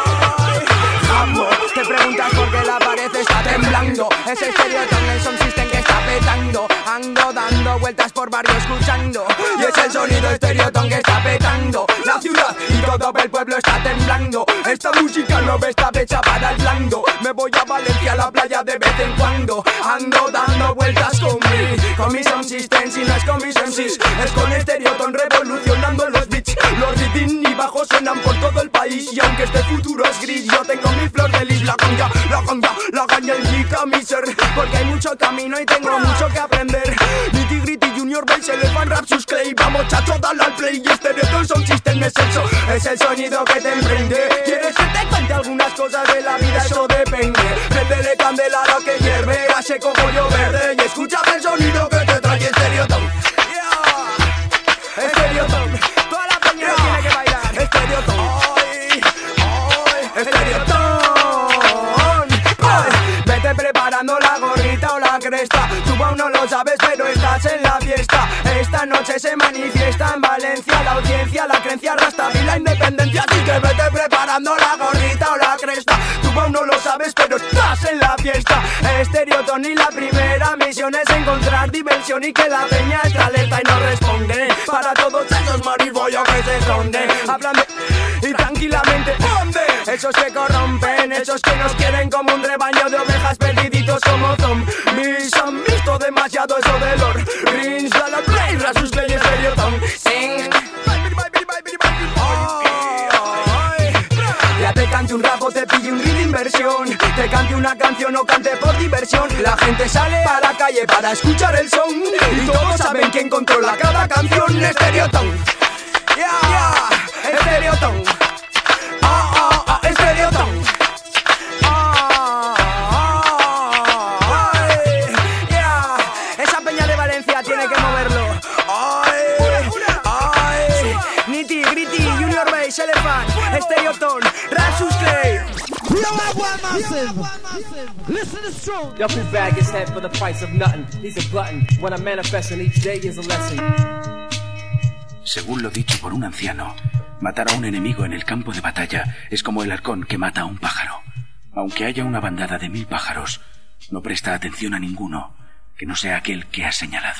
Speaker 15: Ay, Jambo, te preguntas por qué la pared está temblando. Es Estereotón el Sound System que está petando. Ando dando vueltas por barrio escuchando. Y es el sonido Estereotón que está petando la ciudad y todo el pueblo está temblando. Esta música no está hecha para el blando. Me voy a Valencia a la playa de vez en cuando. Ando dando vueltas con mi Con mi Sound System, si no es con mis M Cs, es con Estereotón revolucionando los beats. Los ritim y bajos suenan por todo el país. Y aunque este futuro es gris, yo tengo mi flor de lis. La ganja, la ganja, la ganja y mi mi ser. Porque hay mucho camino y tengo mucho que aprender. Nitty Gritty, Junior Basie Elephant, Rasus Clay. Vamos chacho, dale al play. Y Estereotón Sound System es el, so, es el sonido que te emprende. ¿Quieres que te cuente algunas cosas de la vida? Eso depende. Préndele candela a lo que hierve. A ese cogollo verde. Y escúchame el sonido que te trae Estereotón. Yeah. Estereotón. Toda la peña yeah. tiene que bailar. Estereotón. Ay, ay, Estereotón. Ay, vete preparando la gorrita o la cresta. Tú aún no lo sabes, pero estás en la fiesta. Esta noche se manifiesta en Valencia la audiencia, la creencia rasta y la independencia. Así que vete preparando la gorrita o la cresta. Tú aún no lo sabes, pero estás en la fiesta. Estereotón y la primera misión es encontrar diversión y que la peña está alerta y no responde. Para todos esos maribollos que se esconden, hablan de... y tranquilamente ¿dónde? Esos que corrompen, esos que nos quieren como un rebaño de ovejas perdiditos como zombies. Han visto demasiado eso de Lord Rings, a la play, Rasus Clay, Estereotón. Sing. Ya te cante un rap o te pille un reel de inversión. Te cante una canción o cante por diversión. La gente sale a la calle para escuchar el son. Y todos saben quién controla cada canción. Estereotón. Yeah, yeah. Estereotón. Ah, ah, ah, Estereotón. Ah, ah, ay, yeah. Esa peña de Valencia tiene que moverlo. Ay, ay. Nitty Gritty, Junior Basie Elephant, Estereotón, Rasus Clay.
Speaker 17: We all have one massive. Listen to strong.
Speaker 18: Duffy bag his head for the price of nothing. He's a glutton. When I manifest and each day is a lesson.
Speaker 13: Según lo dicho por un anciano, matar a un enemigo en el campo de batalla es como el halcón que mata a un pájaro. Aunque haya una bandada de mil pájaros, no presta atención a ninguno que no sea aquel que has señalado.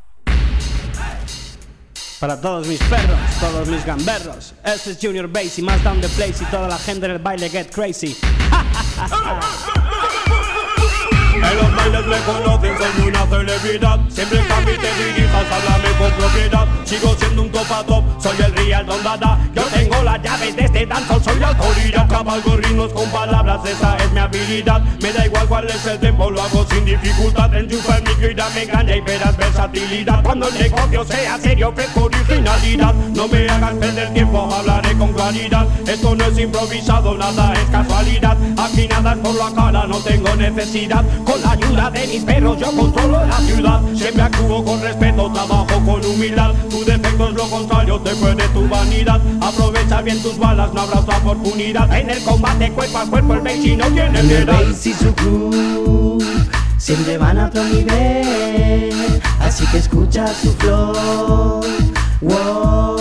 Speaker 19: Para todos mis perros, todos mis gamberros, este es Junior Basie, más down the place y toda la gente en el baile get crazy.
Speaker 20: En los bailes me conocen, soy una celebridad. Siempre que a mí te dirijas, háblame con propiedad. Sigo siendo un top a top, soy el real Don Dada. Yo tengo las llaves de este dancehall, soy la autoridad. Cabalgo ritmos con palabras, esa es mi habilidad. Me da igual cuál es el tiempo, lo hago sin dificultad. Enchufa el micro y dame caña y verás versatilidad. Cuando el negocio sea serio, ofrezco originalidad. No me hagas perder tiempo, hablaré con claridad. Esto no es improvisado, nada es casualidad. Aquí nada es por la cara, no tengo necesidad. Con la ayuda de mis perros yo controlo la ciudad. Siempre actúo con respeto, trabajo con humildad. Tu defecto es lo contrario, te puede tu vanidad. Aprovecha bien tus balas, no habrá otra oportunidad. En el combate cuerpo a cuerpo el Basie no tiene piedad.
Speaker 21: El Basie y su crew siempre van a otro nivel, así que escucha su flow. Wow,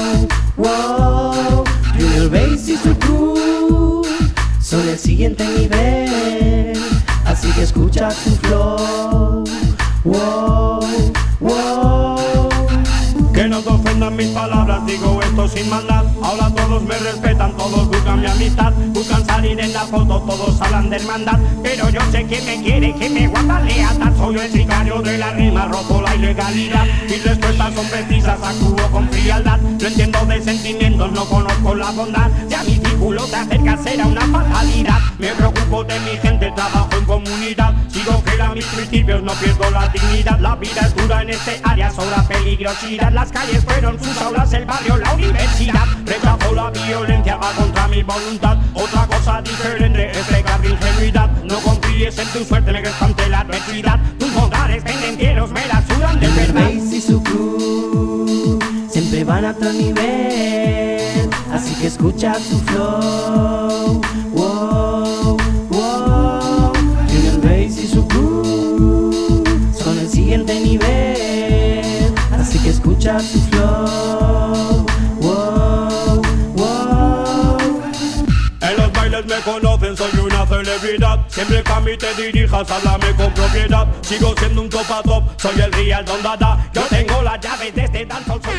Speaker 21: wow. Junior Basie y su crew son el siguiente nivel, así que escucha su flow. Wow, wow.
Speaker 20: Que no te ofendan mis palabras, digo esto sin maldad. Ahora todos me respetan, todos buscan mi amistad. Buscan salir en la foto, todos hablan de hermandad. Pero yo sé quién me quiere, quién me guarda lealtad. Soy el sicario de la rima, robo la ilegalidad. Mis respuestas son precisas, actúo con frialdad. No entiendo de sentimientos, no conozco la bondad. Si a mi círculo te acercas será una fatalidad. Me preocupo de mi gente, trabajo en comunidad. Sigo fiel a mis principios, no pierdo la dignidad. La vida es dura en este área, sobra peligrosidad. Las calles fueron sus aulas, el barrio, la universidad. Rechazo la violencia, va contra mi voluntad. Otra cosa diferente es pecar de ingenuidad. No confíes en tu suerte, me ante la adversidad. Tus hogares pendencieros me la sudan de verdad.
Speaker 21: Basie y su crew siempre van a otro nivel, así que escucha su flow. Wow, wow. Junior Basie y su crew son el siguiente nivel, así que escucha su flow. Wow, wow.
Speaker 20: En los bailes me conocen, soy una celebridad. Siempre que a mí te dirijas, háblame con propiedad. Sigo siendo un top a top, soy el real Don Dada. Yo tengo las llaves de este dancehall, soy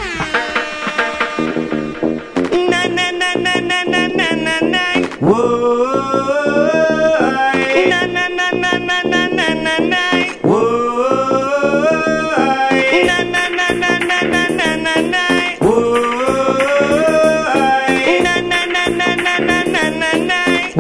Speaker 16: Na na na na na na na na na. Na na na na na na na na na. Na na na na na na na na na. Na na na na na na na na na.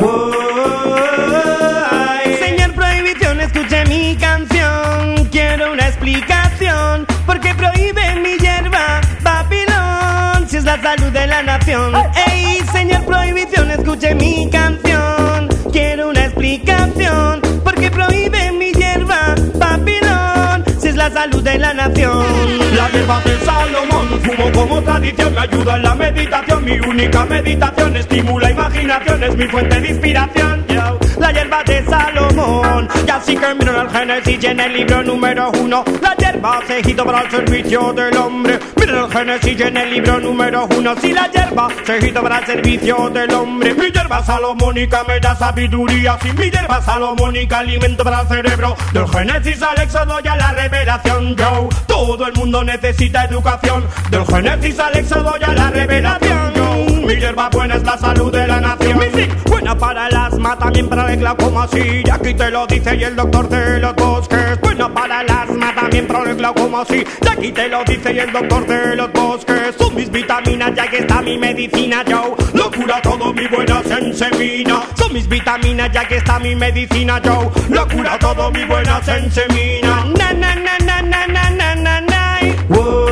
Speaker 16: Señor Prohibición, escuche mi canción. Quiero una explicación. ¿Por qué prohíbe mi hierba, Babilón, si es la salud de la nación? Ey, señor Prohibición, escuche mi canción. Quiero una explicación. ¿Por qué prohíbe mi hierba, Babilón, si es la salud de la nación?
Speaker 20: la hierba de Salomón. Fumo como tradición, me ayuda en la meditación. Mi única meditación estimula imaginación, es mi fuente de inspiración. Yo,
Speaker 16: la hierba de Salomón. Y así que miren el Génesis y en el libro número uno. La hierba se agitó para el servicio del hombre. Miren el Génesis y en el libro número uno. Si la hierba se agitó para el servicio del hombre. Mi hierba salomónica me da sabiduría. Si mi hierba salomónica alimento para el cerebro. Del Génesis al Éxodo y a la revelación. Yo, todo el mundo necesita educación. Del Génesis al Éxodo y a la revelación. Yo, mi hierba buena es la salud de la nación. Mi zinc, buena para el asma, también para el glaucoma. Sí, y aquí te lo dice y el doctor de los bosques. Buena para el asma, también para el glaucoma. Sí, y aquí te lo dice y el doctor de los bosques. Son mis vitaminas, ya que está mi medicina. Yo, lo cura todo, mi buena sensemina. Son mis vitaminas, ya que está mi medicina. Yo, lo cura todo, mi buena sensemina. Na na na na na na na na na. Whoa.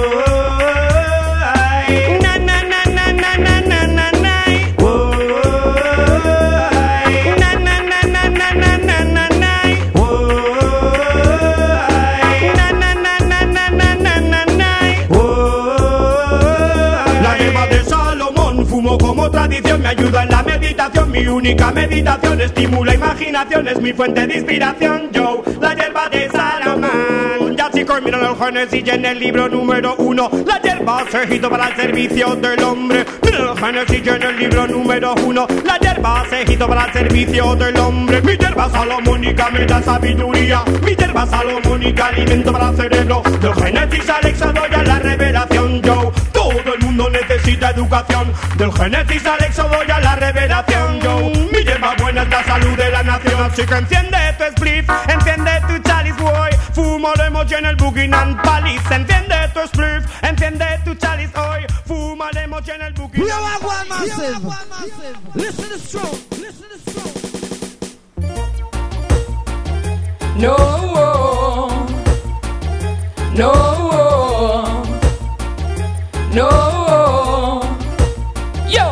Speaker 16: Como tradición me ayuda en la meditación. Mi única meditación estimula imaginación, es mi fuente de inspiración. Yo, la hierba de Salomón. Ya si miran el Génesis y en el libro número uno. La hierba se agitó para el servicio del hombre. Miren el Génesis y en el libro número uno. La hierba se agitó para el servicio del hombre. Mi hierba salomónica me da sabiduría. Mi hierba salomónica alimento para el cerebro. Del Génesis al Éxodo y a la revelación. Yo, todo el mundo necesita educación. Del Génesis al Éxodo y a la revelación. Yo, mi hierba buena es la salud de la nación. Así que enciende tu spliff, enciende
Speaker 20: Fumaremos en el Buckingham Palace. Enciende tu spliff, enciende tu chalice. Hoy fumaremos en el Buckingham Palace.
Speaker 17: Listen to stroke, listen to stroke.
Speaker 4: No, no, no, yo.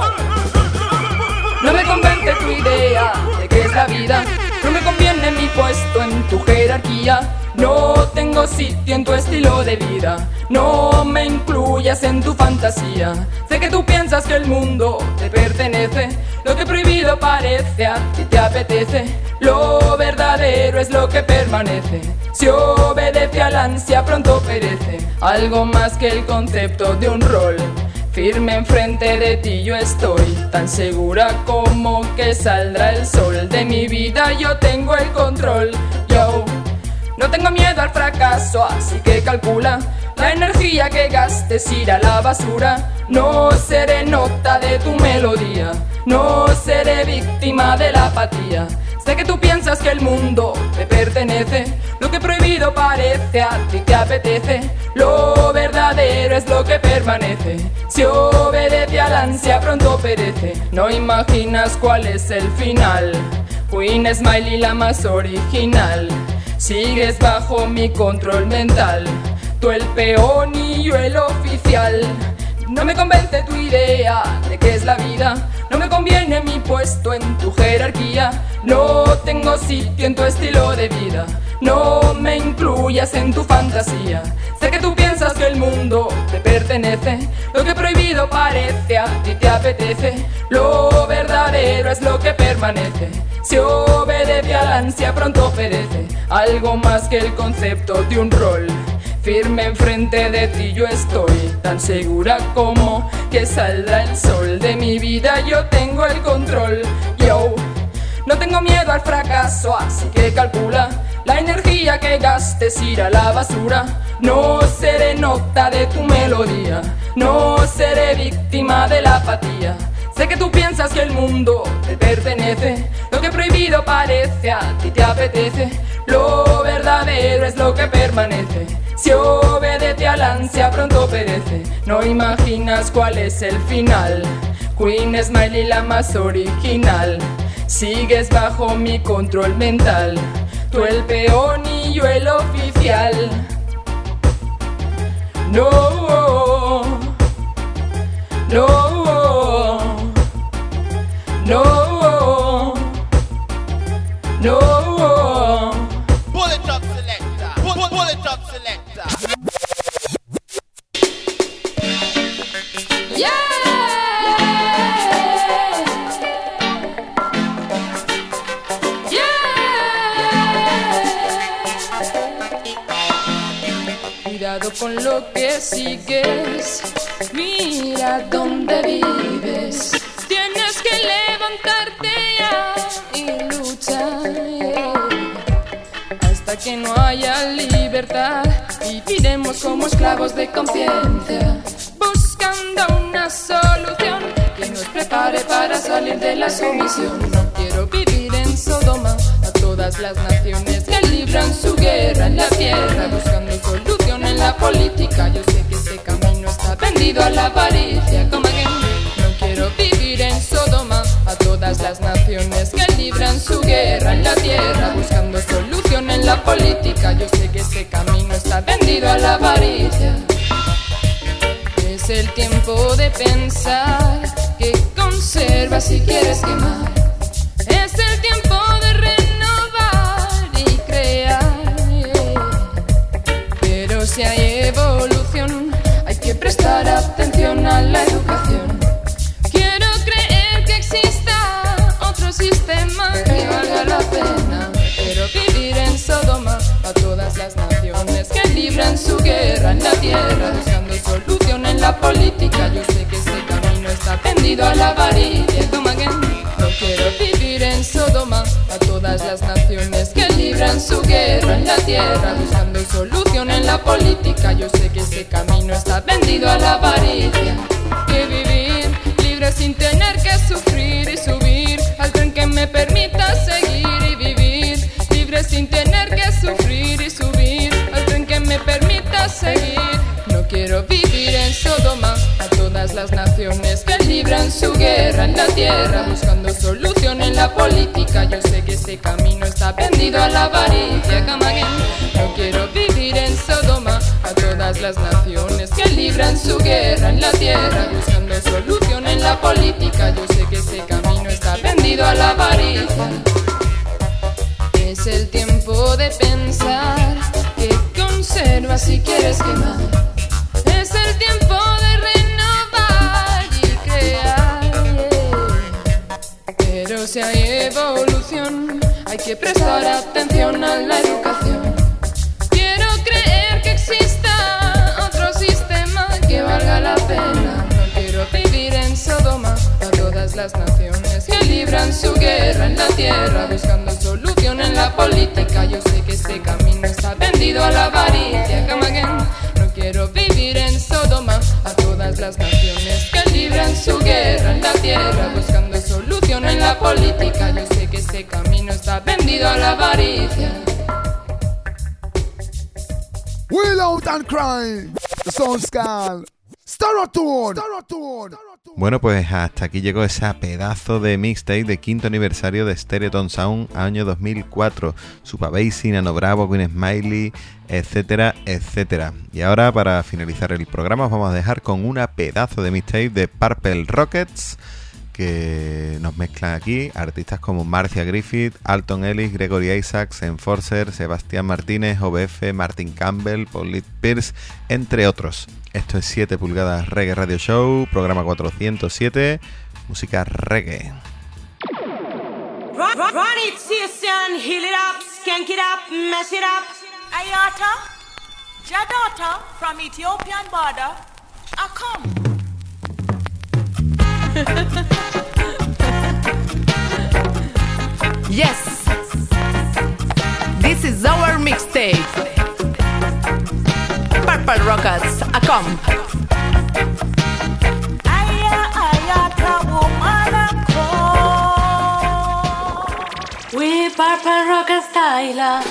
Speaker 4: No me convence tu idea de que es la vida. No me conviene mi puesto en tu jerarquía. No tengo sitio en tu estilo de vida. No me incluyas en tu fantasía. Sé que tú piensas que el mundo te pertenece. Lo que prohibido parece, a ti te apetece. Lo verdadero es lo que permanece. Si obedece al ansia pronto perece. Algo más que el concepto de un rol. Firme enfrente de ti yo estoy, tan segura como que saldrá el sol. De mi vida yo tengo el control, yo. No tengo miedo al fracaso, así que calcula. La energía que gastes irá a la basura. No seré nota de tu melodía. No seré víctima de la apatía. Sé que tú piensas que el mundo te pertenece. Lo que prohibido parece, a ti te apetece. Lo verdadero es lo que permanece. Si obedece al ansia pronto perece. No imaginas cuál es el final. Queen Smiley, la más original. Sigues bajo mi control mental. Tú el peón y yo el oficial. No me convence tu idea de que es la vida. No me conviene mi puesto en tu jerarquía. No tengo sitio en tu estilo de vida. No me incluyas en tu fantasía. Sé que tú piensas que el mundo te pertenece. Lo que prohibido parece, a ti te apetece. Lo verdadero es lo que permanece. Si obedece al ansia pronto perece. Algo más que el concepto de un rol. Firme enfrente de ti yo estoy, tan segura como que saldrá el sol. De mi vida yo tengo el control, yo. No tengo miedo al fracaso, así que calcula. La energía que gastes irá a la basura. No seré nota de tu melodía. No seré víctima de la apatía. Sé que tú piensas que el mundo te pertenece. Lo que prohibido parece, a ti te apetece. Lo verdadero es lo que permanece. Si obedece al ansia pronto perece. No imaginas cuál es el final. Queen Smiley, la más original. Sigues bajo mi control mental. Tú el peón y yo el oficial. No, no, no, no.
Speaker 7: Bullet drop selector. Bu- bu- bullet drop selector.
Speaker 4: Yeah. Cuidado con lo que sigues, mira dónde vives. Tienes que levantarte ya y luchar, yeah. Hasta que no haya libertad, viviremos como esclavos de conciencia, buscando una solución que nos prepare para salir de la sumisión. No quiero vivir en Sodoma, a todas las naciones que libran su guerra en la tierra, buscando solución en la política. Yo sé que ese camino está vendido a la avaricia. Como que no quiero vivir en Sodoma, a todas las naciones que libran su guerra en la tierra, buscando solución en la política. Yo sé que ese camino está vendido a la avaricia. Es el tiempo de pensar que conservas si quieres quemar. Es el tiempo de renovar y crear, yeah. Pero si hay evolución, hay que prestar atención a la educación. Quiero creer que exista otro sistema que valga la pena. Quiero vivir en Sodoma, a todas las naciones que libran su guerra en la tierra, buscando solución en la política. Yo sé que ese camino está vendido a la avaricia. Come again. No quiero vivir en Sodoma, a todas las naciones que libran su guerra en la tierra, buscando solución en la política. Yo sé que ese camino está vendido a la avaricia. Que vivir libre sin tener que sufrir y subir al tren que me permita seguir, y vivir libre sin tener que sufrir y subir al tren que me todas las naciones que libran su guerra en la tierra, buscando solución en la política. Yo sé que este camino está vendido a la avaricia. Come again. No quiero vivir en Sodoma. A todas las naciones que libran su guerra en la tierra, buscando solución en la política. Yo sé que este camino está vendido a la avaricia. Es el tiempo de pensar que conservas si quieres quemar. Es el tiempo de renovar y crear, yeah. Pero si hay evolución, hay que prestar atención a la educación. Quiero creer que exista otro sistema que valga la pena. No quiero vivir en Sodoma. A todas las naciones que libran su guerra en la tierra, buscando solución en la política. Yo sé que este camino está vendido a la avaricia. Come again. No quiero vivir en Sodoma. A todas las naciones que libran su guerra en la tierra, buscando solución en la política. Yo sé que este camino está vendido a la avaricia.
Speaker 3: Wheel out and cry. The sound scan. Starotone.
Speaker 2: Bueno, pues hasta aquí llegó ese pedazo de mixtape de quinto aniversario de Stereoton Sound, año dos mil cuatro. Supa Basin, Nano Bravo, Queen Smiley, etcétera, etcétera. Y ahora, para finalizar el programa, os vamos a dejar con una pedazo de mixtape de Purple Rockets, que nos mezclan aquí artistas como Marcia Griffith, Alton Ellis, Gregory Isaacs, Enforcer, Sebastián Martínez, O B F, Martin Campbell, Paul Pierce, entre otros. Esto es siete pulgadas Reggae Radio Show, programa cuatrocientos siete, música reggae.
Speaker 10: Run, run, run it, Session, heal it up, skank it up, mash it up. Ayata, Jadota from Ethiopian border, I come.
Speaker 22: Yes, this is our mixtape. Purple Rockets, I come.
Speaker 10: Aya, ayata, woman, I come.
Speaker 22: We Purple Rockets style.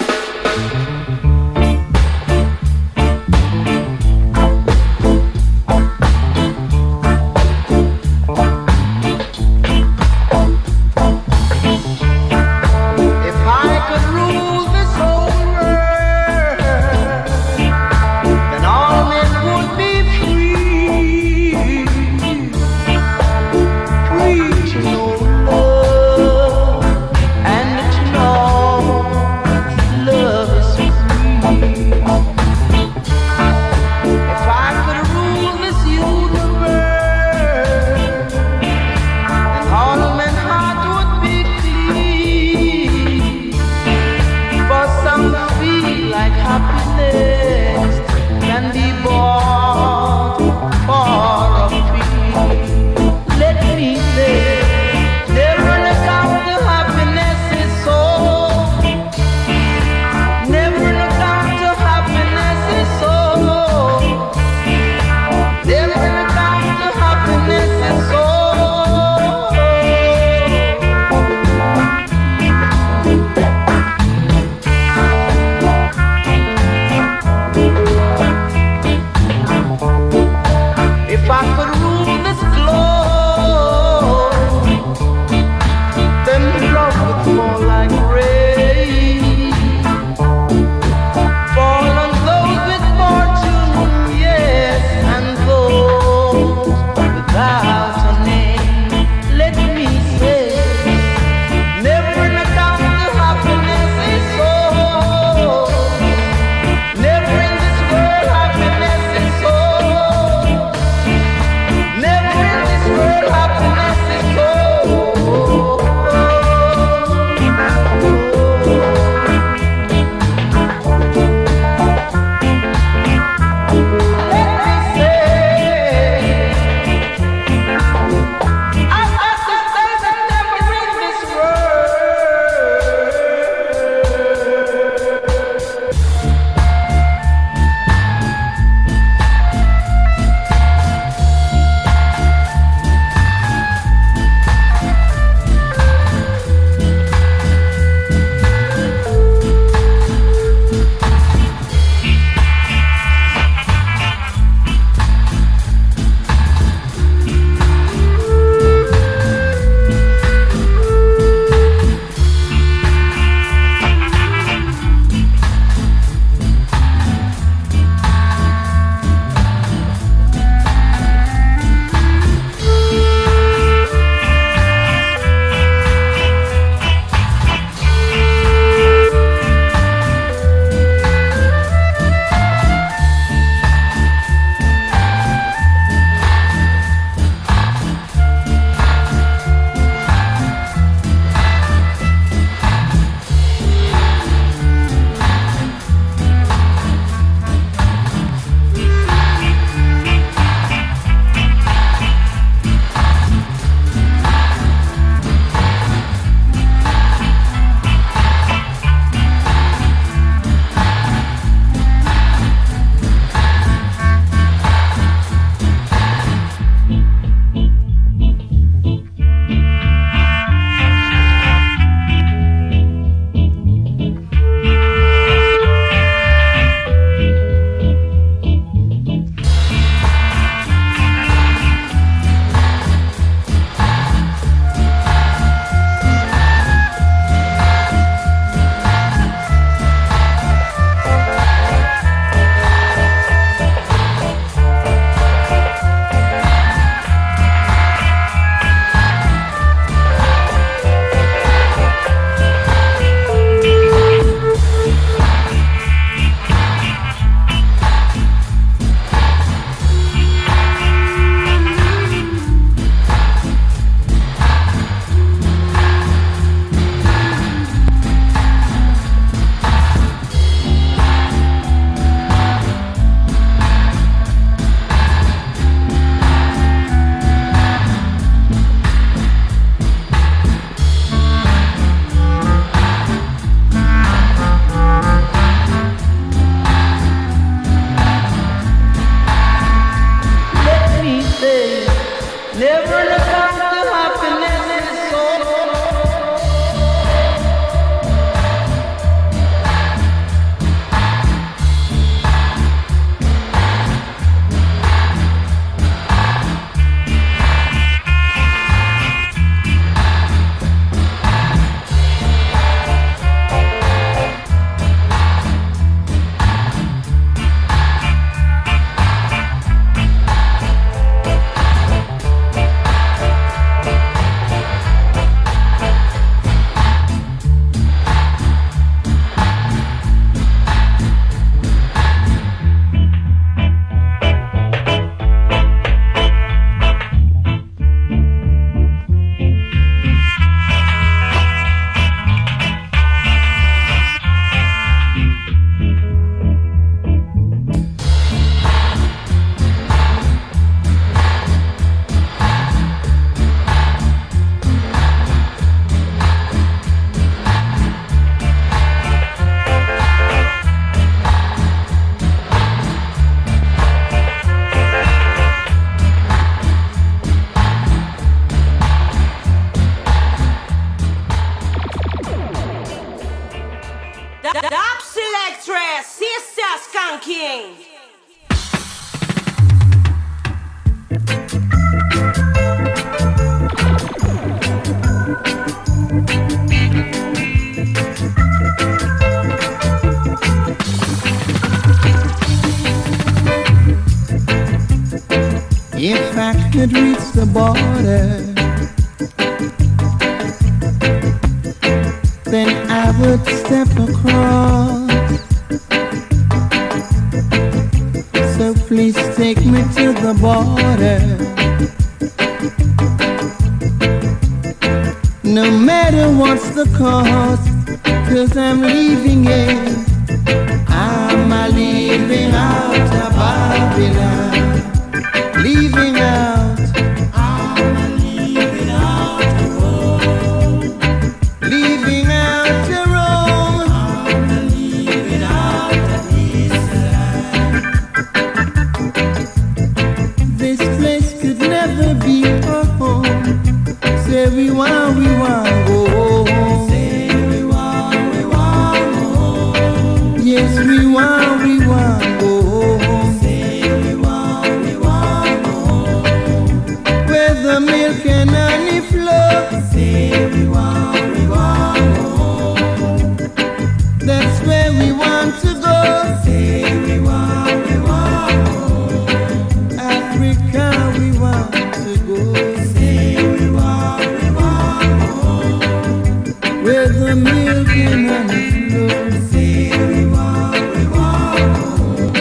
Speaker 10: Love is
Speaker 17: Never look after happiness is so.
Speaker 10: Dub Selectress, Sister Skanking.
Speaker 21: If I could reach the border, then I would step across. So please take me to the border. No matter what's the cost, 'cause I'm leaving it. I'm a leaving out of Babylon. Leaving out, I'm a leaving out of Rome. Leaving out of Rome, I'm a leaving out of Israel. This place could never be our home. Say we want, we want go home. Say we want, we want go home. Yes, we want, we want go home. The milk and honey flow. Say we want, we want to go home. That's where we want to go. Say we want, we want to go home. Africa we want to go. Say we want, we want to go home. Where the milk and honey flow. Say we want, we want to go home.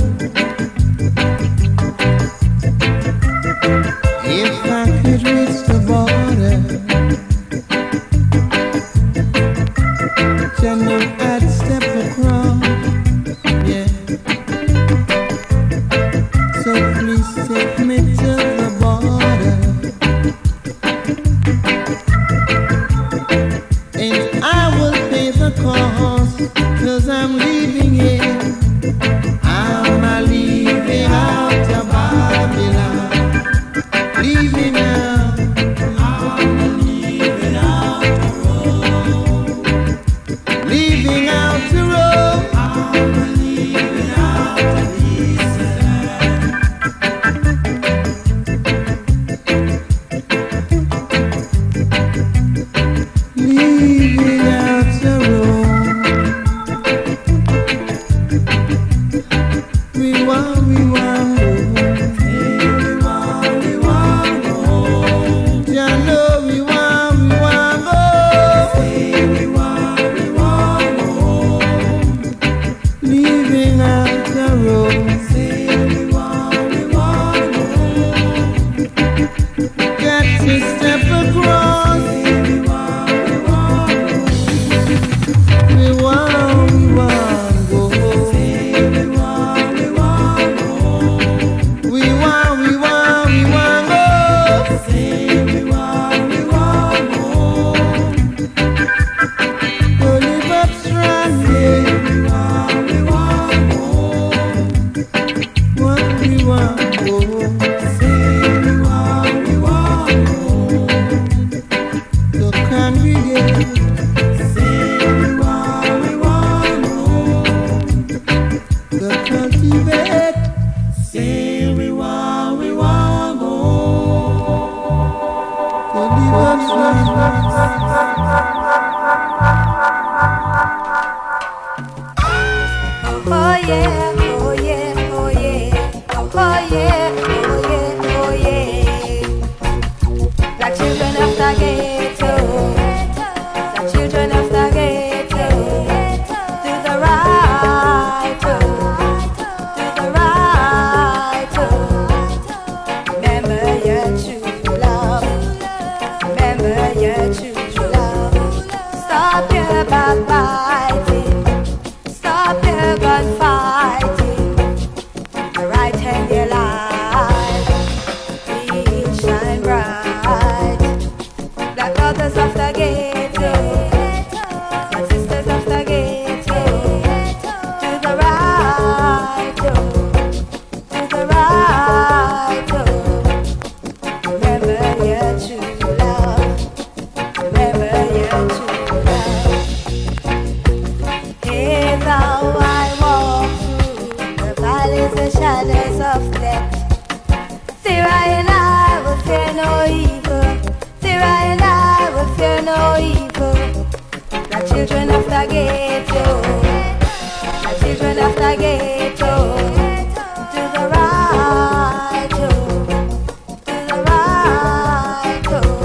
Speaker 21: If I could reach the border, I know I'd step across, yeah. So please take me to the border, and I will pay the cost, 'cause I'm leaving here. I'm a leaving out of Babylon. Leaving out, I'm leaving out the road. Leaving out the road, I'm leaving out the Israel.
Speaker 5: children of the ghetto, the children of the ghetto, to the right, to the right,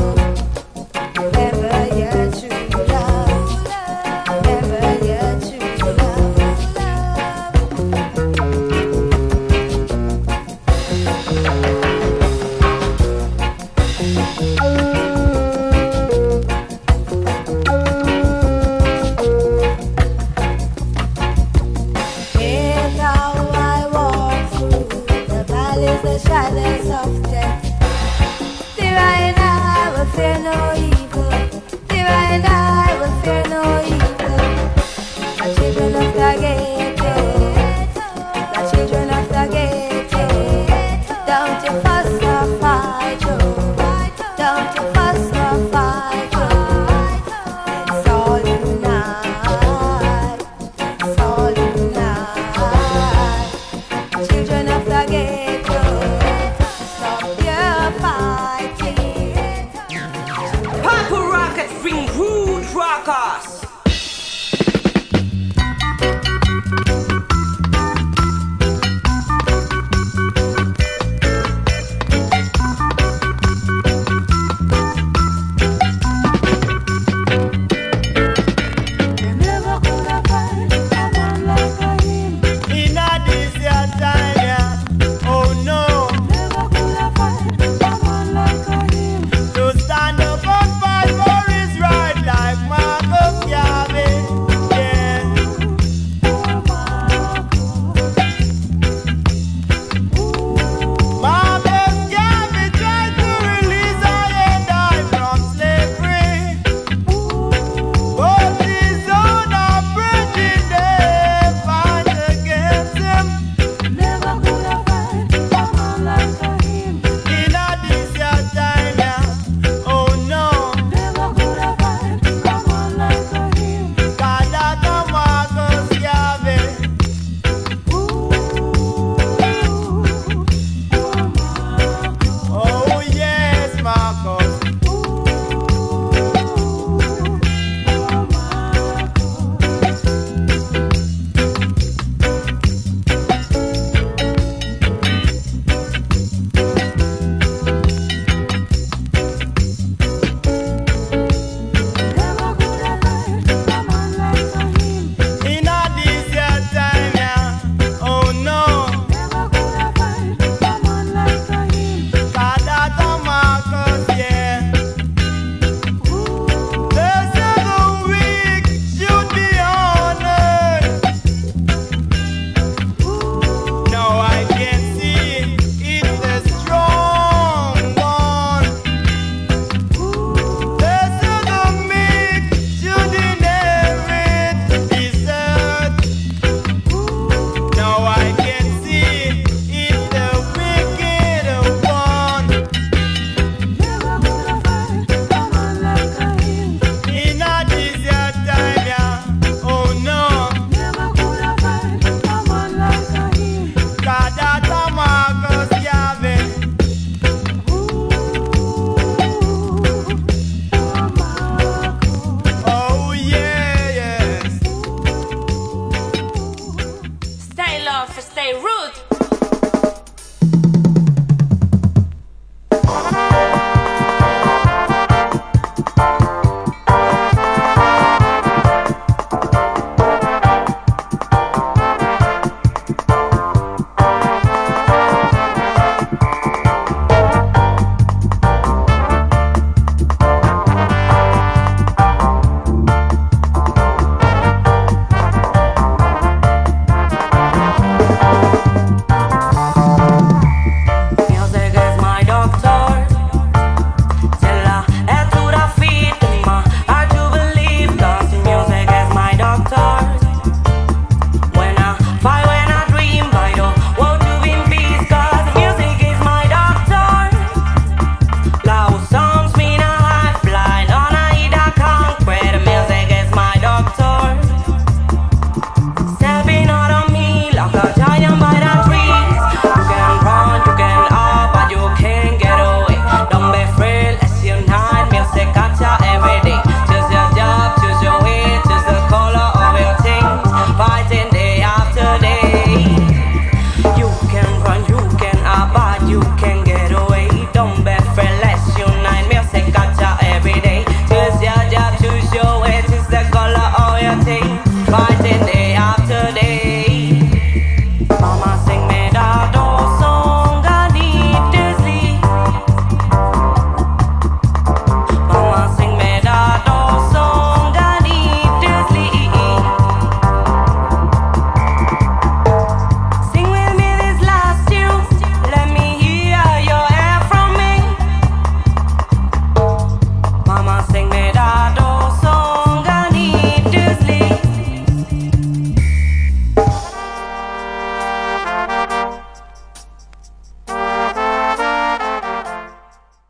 Speaker 5: ever your true love, ever your true love. Without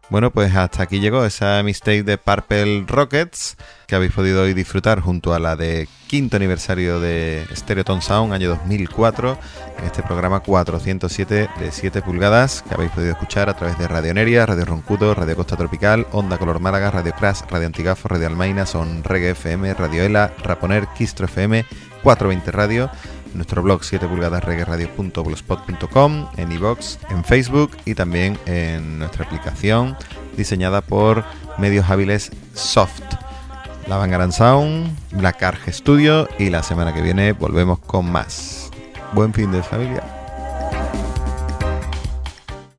Speaker 2: Bueno, pues hasta aquí llegó esa mixtape de Purple Rockets que habéis podido hoy disfrutar junto a la de quinto aniversario de Stereoton Sound, año dos mil cuatro, en este programa cuatrocientos siete de siete pulgadas que habéis podido escuchar a través de Radio Neria, Radio Roncudo, Radio Costa Tropical, Onda Color Málaga, Radio Crash, Radio Antigafo, Radio Almaina, Son Reggae F M, Radio Ela, Raponer, Quistro F M, cuatrocientos veinte Radio, nuestro blog siete pulgadas reggae radio punto blogspot punto com, en iVoox, en Facebook y también en nuestra aplicación diseñada por Medios Hábiles Soft. La Bangaran Sound, Black Arge Studio, y la semana que viene volvemos con más. Buen fin de familia.